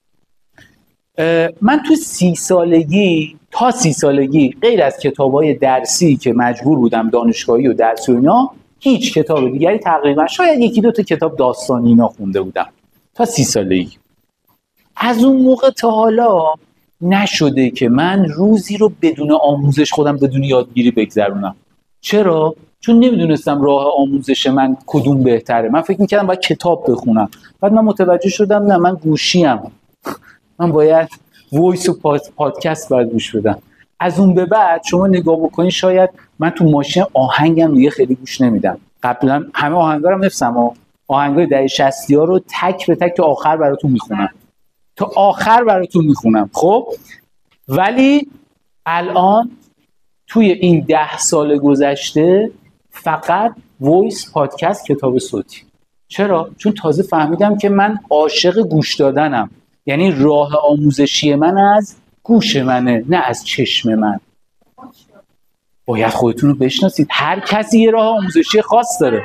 تو 30 سالگی تا 30 سالگی غیر از کتابای درسی که مجبور بودم دانشگاهی و درسی و اینا، هیچ کتاب دیگری تقریبا، شاید 1-2 تا کتاب داستانی اینا خونده بودم تا 30 سالگی. از اون موقع تا حالا نشده که من روزی رو بدون آموزش خودم بدون یادگیری بگذرونم. چرا؟ چون نمیدونستم راه آموزش من کدوم بهتره. من فکر میکردم باید کتاب بخونم. بعد من متوجه شدم نه، من گوشیم. من باید وایس و پادکست باید گوش بدم. از اون به بعد شما نگاه بکنید، شاید من تو ماشین آهنگم دیگه خیلی گوش نمیدم. قبلا همه آهنگارم حفظم، آهنگای دهه 60 ها رو تک به تک تا آخر براتون میخونم. خب ولی الان توی این 10 سال گذشته فقط وایس، پادکست، کتاب صوتی. چرا؟ چون تازه فهمیدم که من عاشق گوش دادنم. یعنی راه آموزشی من از گوش منه، نه از چشم من. باید خودتون رو بشناسید. هر کسی یه راه آموزشی خاص داره.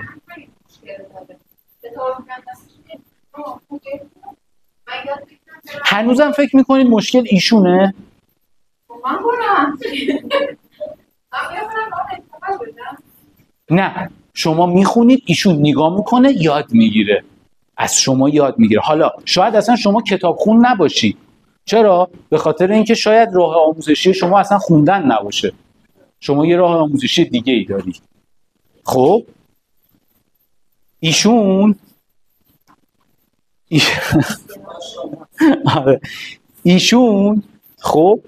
هنوزم فکر میکنید مشکل ایشونه؟ نه، شما میخونید، ایشون نگاه میکنه، یاد میگیره، از شما یاد میگیره. حالا شاید اصلا شما کتابخون نباشی. چرا؟ به خاطر اینکه شاید راه آموزشی شما اصلا خوندن نباشه، شما یه راه آموزشی دیگه ای داری. خب ایشون ایشون خب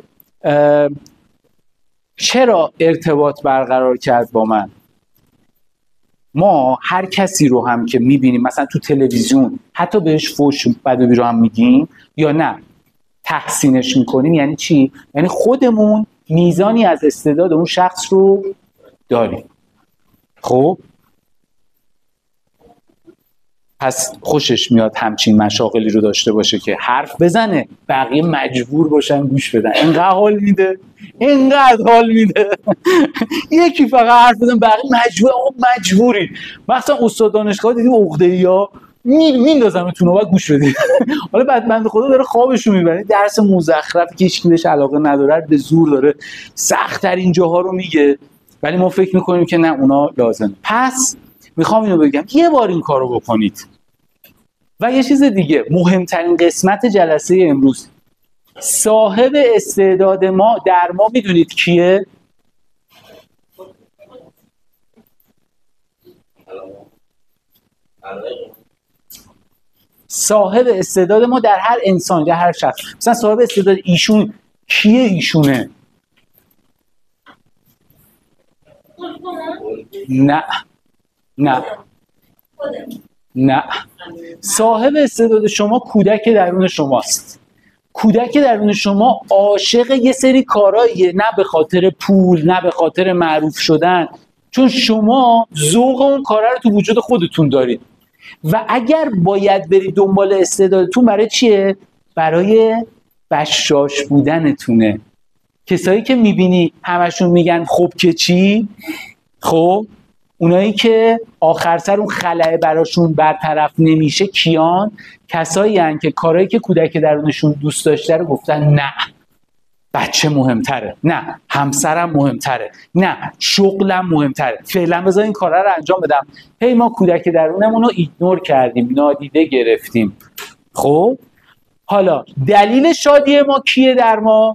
چرا ارتباط برقرار کرد با من؟ ما هر کسی رو هم که میبینیم مثلا تو تلویزیون حتی بهش فحش بد و بیرا هم میگیم یا نه تحسینش میکنیم، یعنی چی؟ یعنی خودمون میزانی از استعداد اون شخص رو داریم. خب پس خوشش میاد همچین مشاغلی رو داشته باشه که حرف بزنه بقیه مجبور باشن گوش بدن. اینقدر حال میده، اینقدر حال میده. یکی فقط حرف بزن بقیه مجبوری. مثلا استاد دانشگاه دیدیم عقده‌ای‌ها میندازمتون و گوش بدید. حالا بعد بنده خدا داره خوابش رو میبره، درس مزخرفی که هیچ کی بهش علاقه نداره به زور داره سخت‌ترین جاها رو میگه، ولی ما فکر میکنیم که نه اونا لازمه. پس میخوام اینو بگم یه بار این کارو بکنید. و یه چیز دیگه، مهمترین قسمت جلسه امروز، صاحب استعداد ما در ما میدونید کیه؟ صاحب استعداد ما در هر انسان، در هر شخص. مثلا صاحب استعداد ایشون کیه؟ ایشونه. نه صاحب استعداد شما کودک درون شماست. کودک درون شما عاشق یه سری کاراییه، نه به خاطر پول، نه به خاطر معروف شدن، چون شما ذوق اون کارا رو تو وجود خودتون دارید. و اگر باید برید دنبال استعدادتون، برای چیه؟ برای بشاش بودنتونه. کسایی که میبینی همشون میگن خب که چی؟ خب اونایی که آخر سر اون خلأ براشون برطرف نمیشه کیان؟ کسایی هستن که کارهایی که کودک درونشون دوست داشته رو گفتن نه بچه مهمتره، نه همسرم مهمتره، نه شغلم مهمتره، فعلا بذار این کارا رو انجام بدم. هی ما کودک درونمون رو ایگنور کردیم، نادیده گرفتیم. خب حالا دلیل شادی ما کیه در ما؟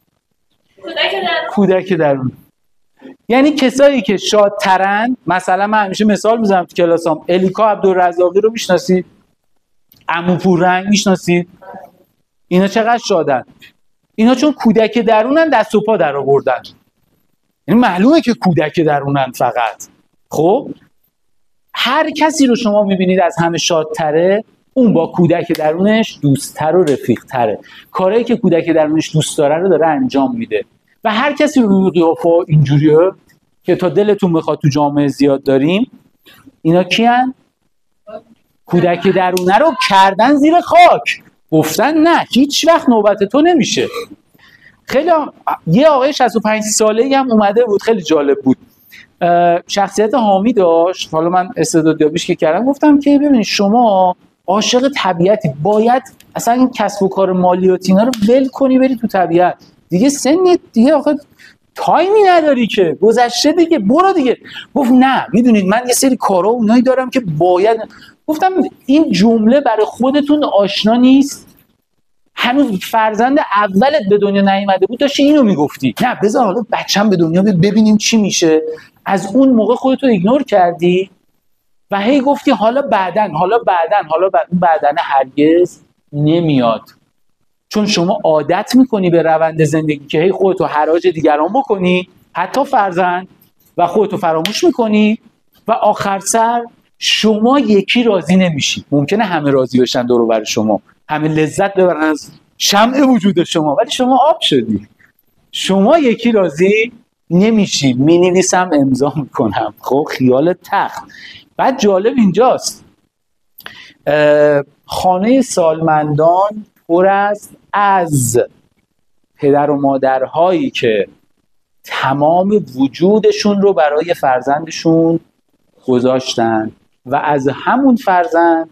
کودک درون. یعنی کسایی که شادترن، مثلا من همیشه مثال میزنم تو کلاسام، الیکا عبدالرزاقی رو میشناسید؟ عمو پوررنگ میشناسید؟ اینا چقدر شادن؟ اینا چون کودک درونن دست و پا در آوردن. یعنی معلومه که کودک درونن فقط. خب هر کسی رو شما میبینید از همه شادتره، اون با کودک درونش دوستتر و رفیقتره. کارهایی که کودک درونش دوست داره رو داره انجام میده. و هر کسی رو قیافه اینجوریه که تا دلتون بخواد تو جامعه زیاد داریم، اینا کیان؟ کودک درونه رو کردن زیر خاک، گفتن نه هیچ وقت نوبت تو نمیشه. خیلی یه آقای 65 ساله‌ای هم اومده بود، خیلی جالب بود، شخصیت حامی داشت. حالا من استعدادیابیش که کردم گفتم که ببینید شما عاشق طبیعتی، باید اصلا این کسب و کار مالیاتی اینا رو ول کنی بری تو طبیعت. دیگه سنت دیگه آخه تایمی نداری که، گذشته دیگه، برو دیگه. گفت نه میدونید من یه سری کارا اونایی دارم که باید. گفتم این جمله برای خودتون آشنا نیست؟ هنوز فرزند اولت به دنیا نیامده بود داشتی اینو میگفتی. نه بذار حالا بچه‌م به دنیا ببینیم چی میشه. از اون موقع خودتو ایگنور کردی و هی گفتی حالا بعدن بعدن هرگز نمیاد. چون شما عادت میکنی به روند زندگی که هی خودتو حراج دیگران بکنی، حتی فرزند، و خودتو فراموش میکنی و آخر سر شما یکی راضی نمیشی. ممکنه همه راضی بشن دور و بر شما، همه لذت ببرن از شمع وجود شما، ولی شما آب شدی. شما یکی راضی نمیشی. مینویسم امضا میکنم. خب خیال تخت. بعد جالب اینجاست، خانه سالمندان پر است از پدر و مادرهایی که تمام وجودشون رو برای فرزندشون گذاشتن و از همون فرزند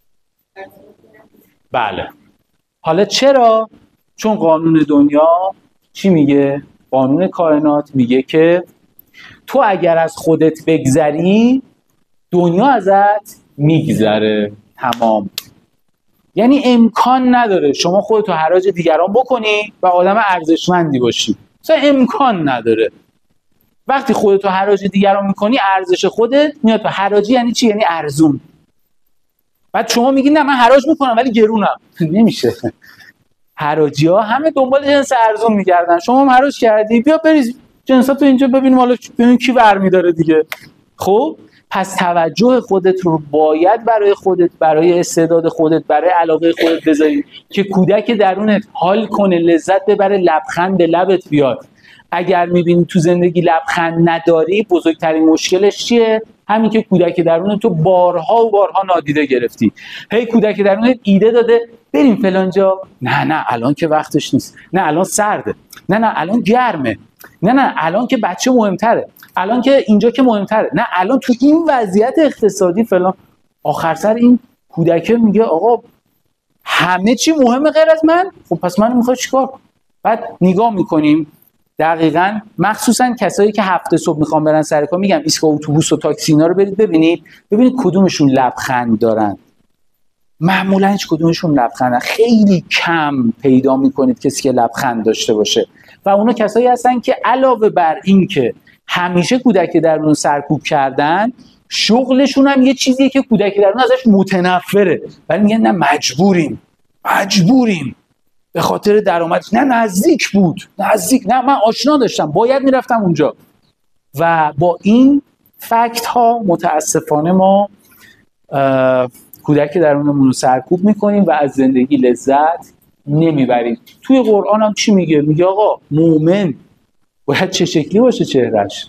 بله. حالا چرا؟ چون قانون دنیا چی میگه؟ قانون کائنات میگه که تو اگر از خودت بگذری دنیا ازت میگذره. تمام. یعنی امکان نداره شما خودتو حراج دیگران بکنی و آدم ارزشمندی باشی. مثلا امکان نداره. وقتی خودتو حراج دیگران میکنی ارزش خودت میاد تو حراجی. یعنی چی؟ یعنی ارزون. بعد شما میگید نه من حراج میکنم ولی گرونم. نمیشه. حراجی ها همه دنبال جنس ارزون میگردن، شما هم حراج کردی، بیا بریز جنساتو اینجا ببینیم حالا ببین کی برمیداره دیگه. خب پس توجه خودت رو باید برای خودت، برای استعداد خودت، برای علاقه خودت بذاری که کودک درونت حال کنه، لذت ببره، لبخند به لبت بیاد. اگر میبینی تو زندگی لبخند نداری، بزرگترین مشکلش چیه؟ همین که کودک درونت تو بارها و بارها نادیده گرفتی. هی کودک درونت ایده داده بریم فلان جا، نه الان که وقتش نیست، نه الان سرده، نه الان گرمه، نه الان که بچه مهمتره، الان که اینجا که مهمتره، نه الان تو این وضعیت اقتصادی فلان. آخر سر این کودک میگه آقا همه چی مهمه غیر از من، خب پس من میخوام چیکار؟ بعد نگاه میکنیم دقیقاً، مخصوصا کسایی که هفته صبح میخوان برن سر کار، میگم ایستگاه اتوبوس و تاکسی اینا رو برید ببینید کدومشون لبخند دارن. معمولا هیچ کدومشون لبخند، خیلی کم پیدا میکنید کسی که لبخند داشته باشه. و اونا کسایی هستن که علاوه بر این که همیشه کودک درون سرکوب کردن، شغلشون هم یه چیزیه که کودک درون ازش متنفره، ولی میگن نه مجبوریم به خاطر درآمد، نه نزدیک بود، نه من آشنا داشتم باید میرفتم اونجا. و با این فکت ها متاسفانه ما کودک درونمون رو سرکوب میکنیم و از زندگی لذت نمیبریم. توی قرآن هم چی میگه؟ میگه آقا مومن باید چه شکلی باشه چهرش؟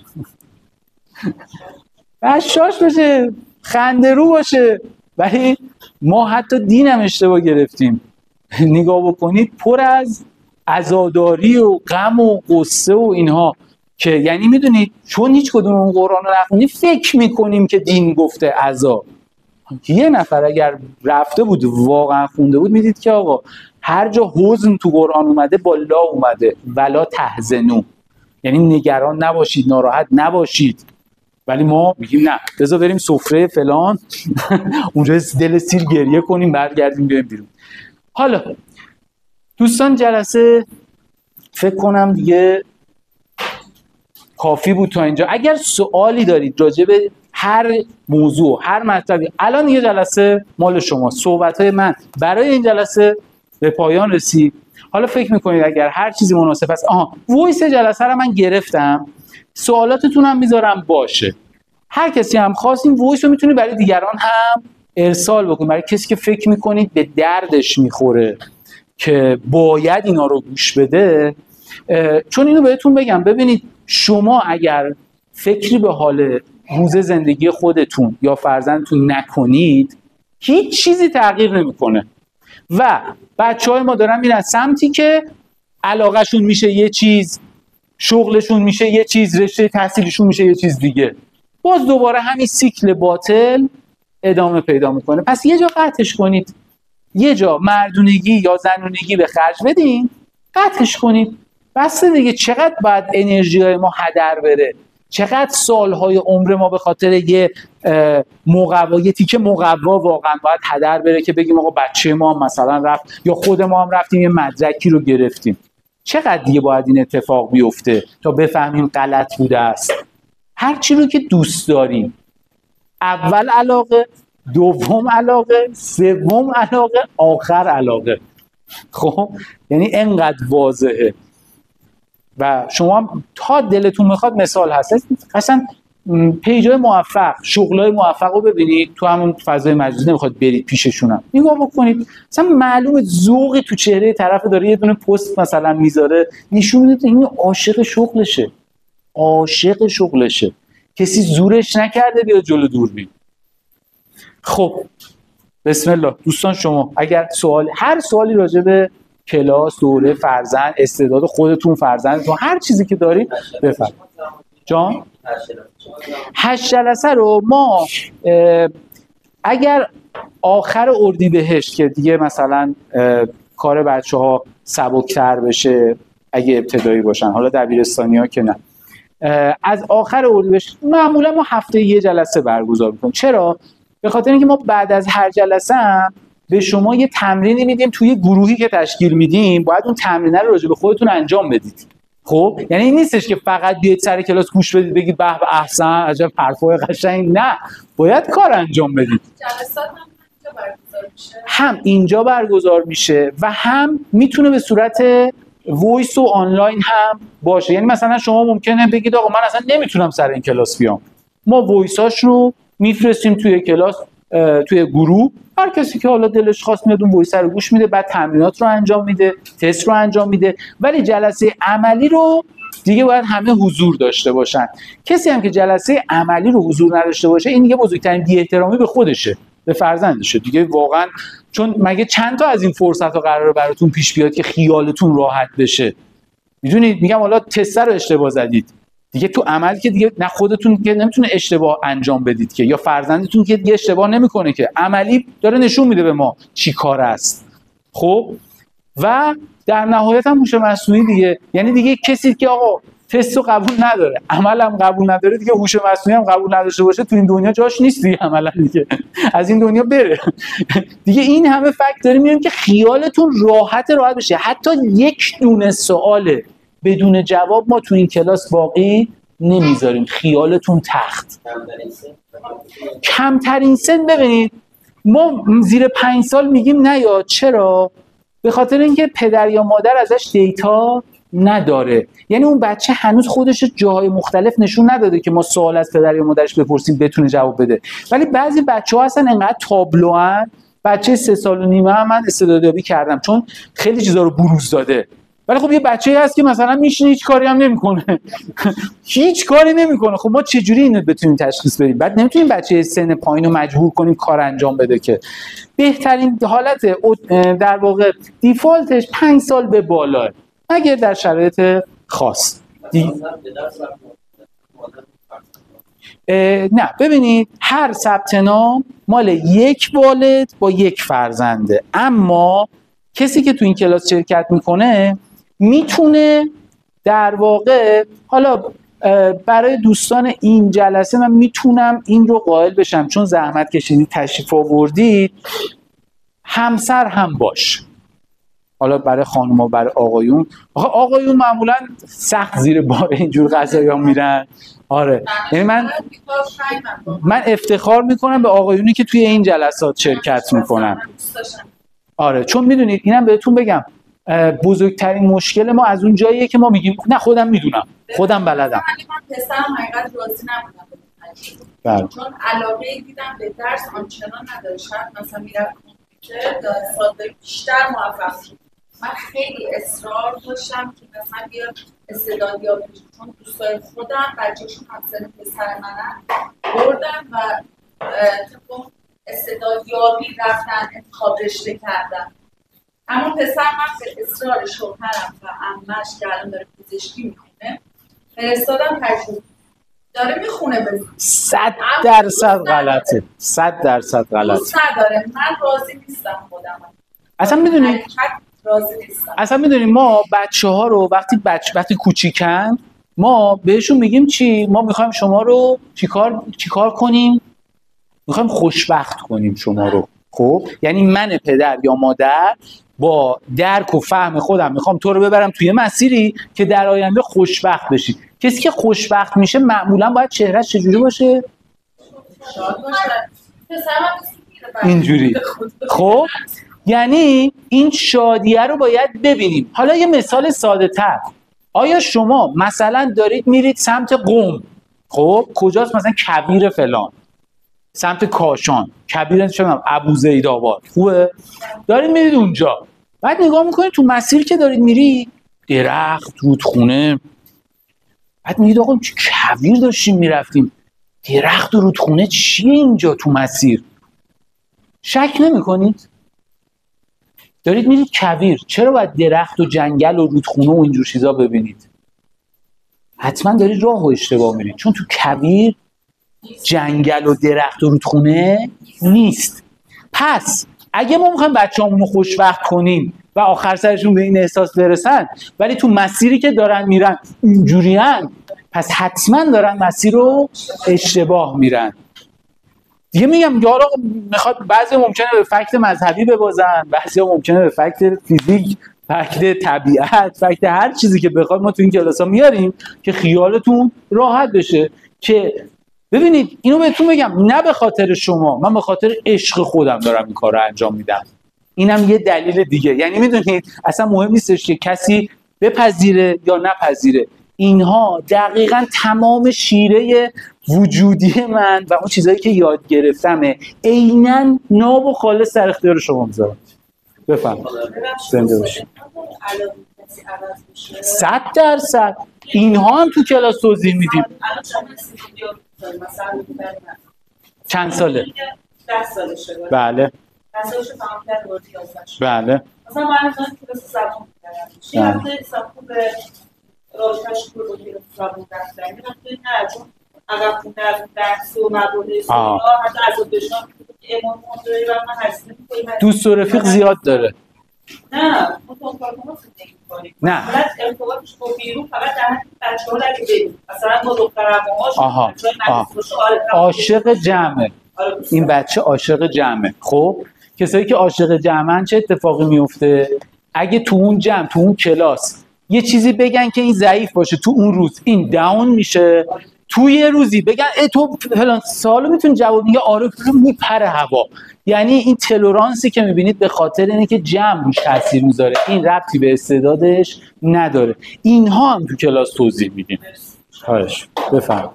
بشاش باشه، خنده رو باشه. ولی ما حتی دینم اشتباه گرفتیم. نگاه بکنید پر از عزاداری و غم و قصه و اینها، که یعنی میدونید چون هیچ کدوم اون قرآن رو نخونید فکر میکنیم که دین گفته عزا. یه نفر اگر رفته بود واقعا خونده بود میدید که آقا هر جا حزن تو قرآن اومده با لا اومده، ولا تحزنوا، یعنی نگران نباشید، ناراحت نباشید. ولی ما میگیم نه بذار بریم سفره فلان اونجا دل سیر گریه کنیم برگردیم بیایم بیرون. حالا دوستان جلسه فکر کنم دیگه کافی بود تا اینجا. اگر سوالی دارید راجع به هر موضوع، هر مطلبی، الان یه جلسه مال شما، صحبت‌های من برای این جلسه به پایان رسید. حالا فکر میکنید اگر هر چیزی مناسب است، وایس جلسه رو من گرفتم، سوالاتتون هم میذارم باشه. هر کسی هم خواست این وایس رو میتونه برای دیگران هم ارسال بکنید، برای کسی که فکر میکنید به دردش میخوره که باید اینا رو گوش بده. چون اینو بهتون بگم، ببینید شما اگر فکری به حال روز زندگی خودتون یا فرزندتون نکنید، هیچ چیزی تغییر نمیکنه. و بچه‌های ما دارن میرن سمتی که علاقهشون میشه یه چیز، شغلشون میشه یه چیز، رشته تحصیلشون میشه یه چیز دیگه، باز دوباره همین سیکل باطل ادامه پیدا میکنه. پس یه جا قطعش کنید، یه جا مردونگی یا زنونگی به خرج بدین، قطعش کنید. بس دیگه چقدر باید انرژی‌های ما هدر بره، چقدر سالهای عمر ما به خاطر یه یه تیکه مقوا واقعا باید هدر بره که بگیم آقا بچه ما هم مثلا رفت یا خود ما هم رفتیم یه مدرکی رو گرفتیم. چقدر دیگه باید این اتفاق بیفته تا بفهمیم غلط بوده است؟ هر چی رو که دوست داریم، اول علاقه، دوم علاقه، سوم علاقه، آخر علاقه. خب یعنی انقدر واضحه. و شما تا دلتون میخواد مثال هست، اصلا پیجای موفق، شغلای موفق رو ببینید تو همون فضای مجازی، نمیخواد برید پیششونم، نگاه بکنید اصلا معلومه ذوقی تو چهره طرف داره، یه دونه پست مثلا میذاره نشون میده این عاشق شغلشه، کسی زورش نکرده بیاد جلو دوربین. خب بسم الله دوستان، شما اگر هر سوالی راجع به کلاس، دوره، فرزند، استعداد خودتون، فرزندتون، هر چیزی که دارید بفرمایید. جان 8 جلسه رو ما اگر آخر اردیبهشت که دیگه مثلا کار بچه‌ها سبک‌تر بشه، اگه ابتدایی باشن، حالا دبیرستانی‌ها که نه، از آخر اردیبهشت معمولا ما هفته یه جلسه برگزار می‌کنیم. چرا؟ به خاطر اینکه ما بعد از هر جلسه هم به شما یه تمرینی میدیم، توی گروهی که تشکیل میدیم باید اون تمرینه رو راجع به خودتون انجام بدید. خب یعنی این نیستش که فقط بیاید سر کلاس گوش بدید بگید به احسن عجب حرفای قشنگ، نه، باید کار انجام بدید. جلسات هم برگزار میشه؟ هم اینجا برگزار میشه و هم میتونه به صورت وایس و آنلاین هم باشه. یعنی مثلا شما ممکنه بگید آقا من اصلا نمیتونم سر این کلاس بیام، ما وایساش رو میفرستیم توی کلاس، توی گروه، هر کسی که حالا دلش خواست میاد اون وایس رو گوش میده، بعد تمرینات رو انجام میده، تست رو انجام میده. ولی جلسه عملی رو دیگه باید همه حضور داشته باشن. کسی هم که جلسه عملی رو حضور نداشته باشه، این دیگه بزرگترین بی‌احترامی به خودشه، به فرزندشه دیگه واقعا. چون مگه چند تا از این فرصت‌ها قراره براتون پیش بیاد که خیالتون راحت بشه؟ میدونید میگم حالا تست رو اشتباه زدید دیگه، تو عمل که دیگه نه خودتون که نمیتونه اشتباه انجام بدید که، یا فرزندتون که دیگه اشتباه نمیکنه که، عملی داره نشون میده به ما چی کار است. خب و در نهایت هم هوش مصنوعی دیگه، یعنی دیگه کسی که آقا تست رو قبول نداره، عمل هم قبول نداره، دیگه هوش مصنوعی هم قبول نداشته باشه تو این دنیا جاش نیست دیگه، عملا دیگه از این دنیا بره. دیگه این همه فکت داریم میگیم که خیالتون راحت بشه. حتی یک دونه سوال بدون جواب ما تو این کلاس باقی نمیذاریم، خیالتون تخت. کمترین سن ببینید ما زیر 5 سال میگیم نه، یا چرا؟ به خاطر اینکه پدر یا مادر ازش دیتا نداره. یعنی اون بچه هنوز خودش جاهای مختلف نشون نداده که ما سوال از پدر یا مادرش بپرسیم بتونه جواب بده. ولی بعضی بچه‌ها هستن انقدر تابلوان، بچه 3 سال و نیمه هم من استعدادیابی کردم چون خیلی چیزا رو بروز داده. ولی خب یه بچه‌ای هست که مثلا میشینه هیچ کاری هم نمیکنه. هیچ کاری نمیکنه. خب ما چجوری اینو بتونیم تشخیص بدیم؟ بعد نمیتونیم بچه سن پایین رو مجبور کنیم کار انجام بده که. بهترین حالت در واقع دیفالتش 5 سال به بالا، اگر در شرایط خاص. نه ببینید هر ثبت نام مال یک والد با یک فرزنده، اما کسی که تو این کلاس شرکت میکنه میتونه در واقع، حالا برای دوستان این جلسه من میتونم این رو قائل بشم چون زحمت کشیدید تشریف آوردید، همسر هم باش. حالا برای خانوما، برای آقایون معمولا سخت زیر بار اینجور قضایا میرن. آره یعنی من افتخار میکنم به آقایونی که توی این جلسات شرکت میکنن. آره چون میدونید اینم بهتون بگم، بزرگترین مشکل ما از اون جاییه که ما میگیم نه خودم میدونم، خودم بلدم. من پسرم حقیقت راضی نبودم چون علاقه دیدم به درس آنچنان نداره، شاید مثلا میرم کامپیوتر ساده بیشتر موفق شد. من خیلی اصرار داشتم که مثلا بیاد استعدادیابی بشه، چون دوستای خودم بچه‌شون همسن پسر منن بردن و طبق استعدادیابی رفتن انتخاب رشته کردن. اما پسر من به اصرار شوهرم و عمه‌اش که الان داره پزشکی میخونه فرستادم تجربه داره میخونه به 100% غلطه. 100% غلطه. دوست نداره. من راضی نیستم خودم. اصلا میدونید ما بچه‌ها رو وقتی کوچیکن ما بهشون میگیم چی؟ ما میخوایم شما رو چیکار کنیم؟ میخوایم خوشبخت کنیم شما رو. خب یعنی من پدر یا مادر با درک و فهم خودم میخوام تو رو ببرم توی مسیری که در آینده خوشبخت بشی. کسی که خوشبخت میشه معمولا باید چهرهش چجوری باشه؟ اینجوری. خب یعنی این شادیه رو باید ببینیم. حالا یه مثال ساده تر، آیا شما مثلا دارید میرید سمت قم، خب کجاست؟ مثلا کویر فلان، سمت کاشان، کویر چه ابوزیدآباد، خوبه؟ دارید میرید اونجا، بعد نگاه میکنید تو مسیر که دارید میرید درخت، رودخونه، بعد میگید آقا کویر داشتیم میرفتیم، درخت و رودخونه چیه اینجا تو مسیر؟ شک نمیکنید؟ دارید میرید کویر، چرا باید درخت و جنگل و رودخونه و اینجور چیزا ببینید؟ حتما دارید راه و اشتباه میرید، چون تو کویر جنگل و درخت و رودخونه نیست. پس اگه ما میخوایم بچه‌هامون رو خوشبخت کنیم و آخر سرشون به این احساس برسن ولی تو مسیری که دارن میرن اینجورین، پس حتما دارن مسیر رو اشتباه میرن. دیگه میگم یارو میخواد، بعضی ممکنه به فکت مذهبی ببازن، بعضی ممکنه به فکت فیزیک، فکت طبیعت، فکت هر چیزی که بخواد ما تو این کلاس‌ها میاریم که خیالتون راحت بشه که ببینید اینو بهتون بگم، نه به خاطر شما، من به خاطر عشق خودم دارم این کار رو انجام میدم. اینم یه دلیل دیگه. یعنی میدونید اصلا مهم نیستش که کسی بپذیره یا نپذیره، اینها دقیقاً تمام شیره وجودی من و اون چیزایی که یاد گرفتمه عیناً ناب و خالص در اختیار شما میذارم. بفهم. زنده باشید. 100% اینها هم تو کلاس توضیح میدیم. چند ساله؟ 10 سالشه. بله. 10 سالشه تمام کرده وارد 11 شد. بله. مثلا من مثلا کلاس زبان می‌کردم. یه هفته صفحه به رابطه‌اش رو با کلاس زبان داشتم. یه هفته نه چون عقب خوندن درس و مباحث و حتی از داشتم امام مدرری و من هستم دوست و رفیق زیاد داره. نه مطمئن کنم نه فقط ارتباطش با بیرون فقط در بچه‌ها اگه بریم مثلا با دخترعموهاش عاشق جمعه. این بچه عاشق جمعه. خب کسایی که عاشق جمعن چه اتفاقی میفته؟ اگه تو اون جمع تو اون کلاس یه چیزی بگن که این ضعیف باشه، تو اون روز این داون میشه، تو یه روزی بگن ای تو فلان سوالو میتونی جواب میگه آره میپره هوا. یعنی این تلورانسی که میبینید به خاطر اینه که جمع روش تاثیر میذاره، این ربطی به استعدادش نداره. اینها هم تو کلاس توضیح میدیم. خواهش بفهم.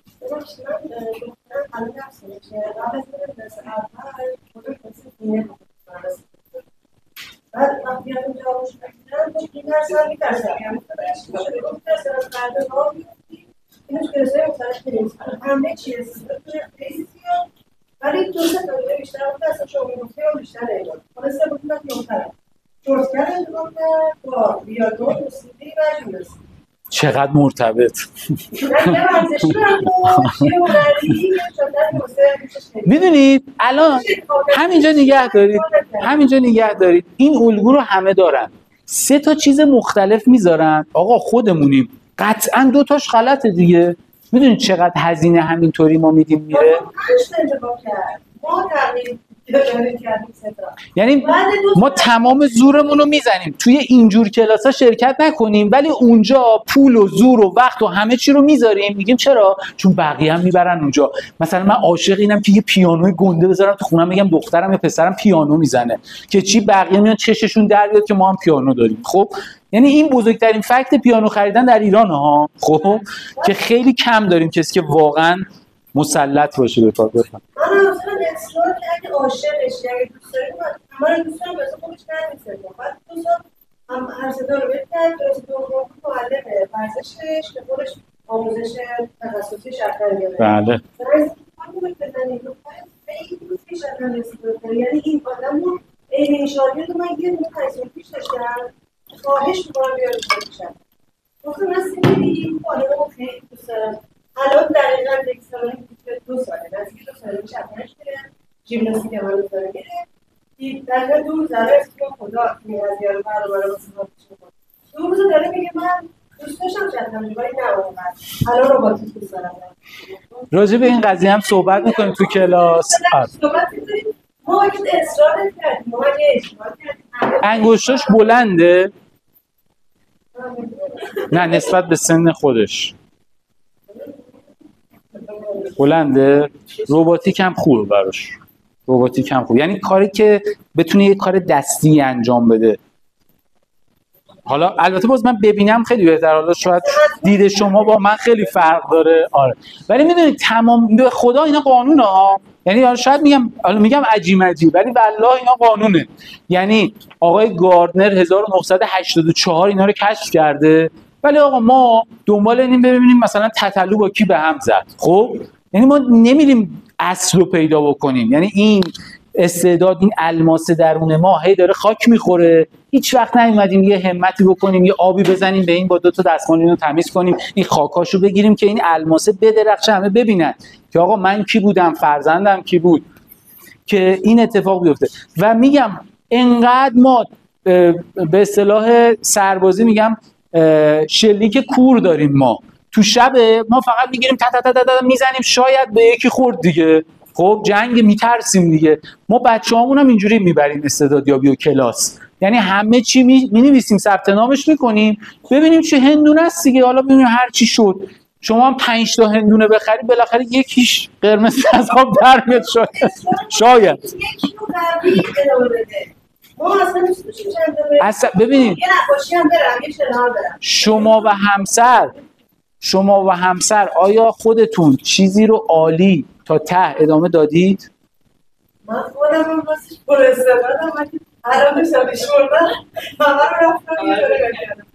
بعد وقتی هم جوابش بگیرم این درس هم میترسم اینو که رسای مختلف نیست همه چیز ولی دو سه تا بیشتر بوده اصلا شما گفته یا بیشتر ایران خلاصه بودیم که مختلف جورتگر انتخاب کرد با ریاضیات موسیقی و ژیمناستیک. چقدر مرتبط. میدونید الان همینجا نگه دارید این الگو رو همه دارن، 3 تا چیز مختلف میذارن. آقا خودمونیم قطعا 2 تاش غلطه دیگه. میدونید چقدر هزینه همینطوری ما میدیم میره؟ یعنی ما تمام زورمون رو میزنیم توی اینجور کلاس‌ها شرکت نکنیم، ولی اونجا پول و زور و وقت و همه چی رو میذاریم. میگیم چرا؟ چون بقیه هم میبرن اونجا. مثلا من عاشق اینم که یه پیانوی گنده بذارم تو خونم، بگم دخترم یا پسرم پیانو میزنه که چی بقیه میان چششون در بیاد که ما هم پیانو داریم. خب یعنی این بزرگترین فکت پیانو خریدن در ایران ها. خب که خیلی کم داریم کسی که واقعا مسلط باشه به کار. بفهم. من اصلا اصرار که اگه عاشقش اگه دوست داریم من دوست دارم واسه خودش نمی‌سازه. بعد دوستان هم هر صدا رو بهتر درست دوم معلمه ورزشش که خودش آموزش تخصصی شطرنج داره. بله. همون بزنید خیلی دوستی شطرنج استفاده. یعنی این آدمو این شاگرد من یه دونه تاثیر پیش داشتم. خواهش می‌کنم بیارید بشم. مثلا این خانمو خیلی دوست دارم. الان دقیقاً یک سالی 2 ساله نزدیک 2 سال شطرنج می‌کنه، ژیمناستیک هم داره میره. در دو ذره است که خدا می‌ازیار برابر واسه خودش. دو روز داره میگه من دوست داشتم شطرنج ولی نه الان رباتیک دوست دارم. راجع به این قضیه هم صحبت می‌کنیم تو کلاس. صحبت می‌کنیم. ما اگه اصرار نکردیم، ما اگه اشتباه کردیم. انگشتاش بلنده؟ نه نسبت به سن خودش. بلنده. رباتیک هم خوبه براش. رباتیک هم خوب، یعنی کاری که بتونه یه کار دستی انجام بده. حالا البته باز من ببینم خیلی بهتر، حالا شاید دید شما با من خیلی فرق داره. آره ولی میدونید تمام به خدا اینا قانونه ها. یعنی شاید میگم عجیب ولی والله اینا قانونه. یعنی آقای گاردنر 1984 اینا رو کشف کرده، ولی آقا ما دنبال اینیم ببینیم مثلا تتلو با کی به هم زد. خب یعنی ما نمیریم اصل رو پیدا بکنیم. یعنی این استعداد، این الماس درون ما هی داره خاک میخوره، هیچ وقت نیومدیم یه همتی بکنیم، یه آبی بزنیم به این با 2 تا دستمال اینو تمیز کنیم، این خاکاشو بگیریم که این الماسه بدرخشه، همه ببینن که آقا من کی بودم، فرزندم کی بود، که این اتفاق بیفته. و میگم انقدر ما به اصطلاح سربازی میگم شلیک کور داریم. ما تو شب ما فقط میگیریم تا تا تا تا میزنیم، شاید به یکی خورد دیگه. خب جنگ میترسیم دیگه. ما بچه‌هامون هم اینجوری میبریم استعدادیابی و کلاس، یعنی همه چی مینویسیم، ثبت نامش میکنیم، ببینیم چه هندونه است دیگه، حالا ببینیم هر چی شد شما هم 5 تا هندونه بخری بالاخره یکیش قرمز از آب در میاد. شاید یکی رو قوی ادامه بده. ما اصلا دوست داشتیم چند تا اصلا ببینید یه نقاشی هم برم، یه شنار برم. شما و همسر آیا خودتون چیزی رو عالی تا ته ادامه دادید؟ من خودم هم واسش پر استفادم، ولی الان داشتم بشوردم همه رو رفتم یه دوره بکردم.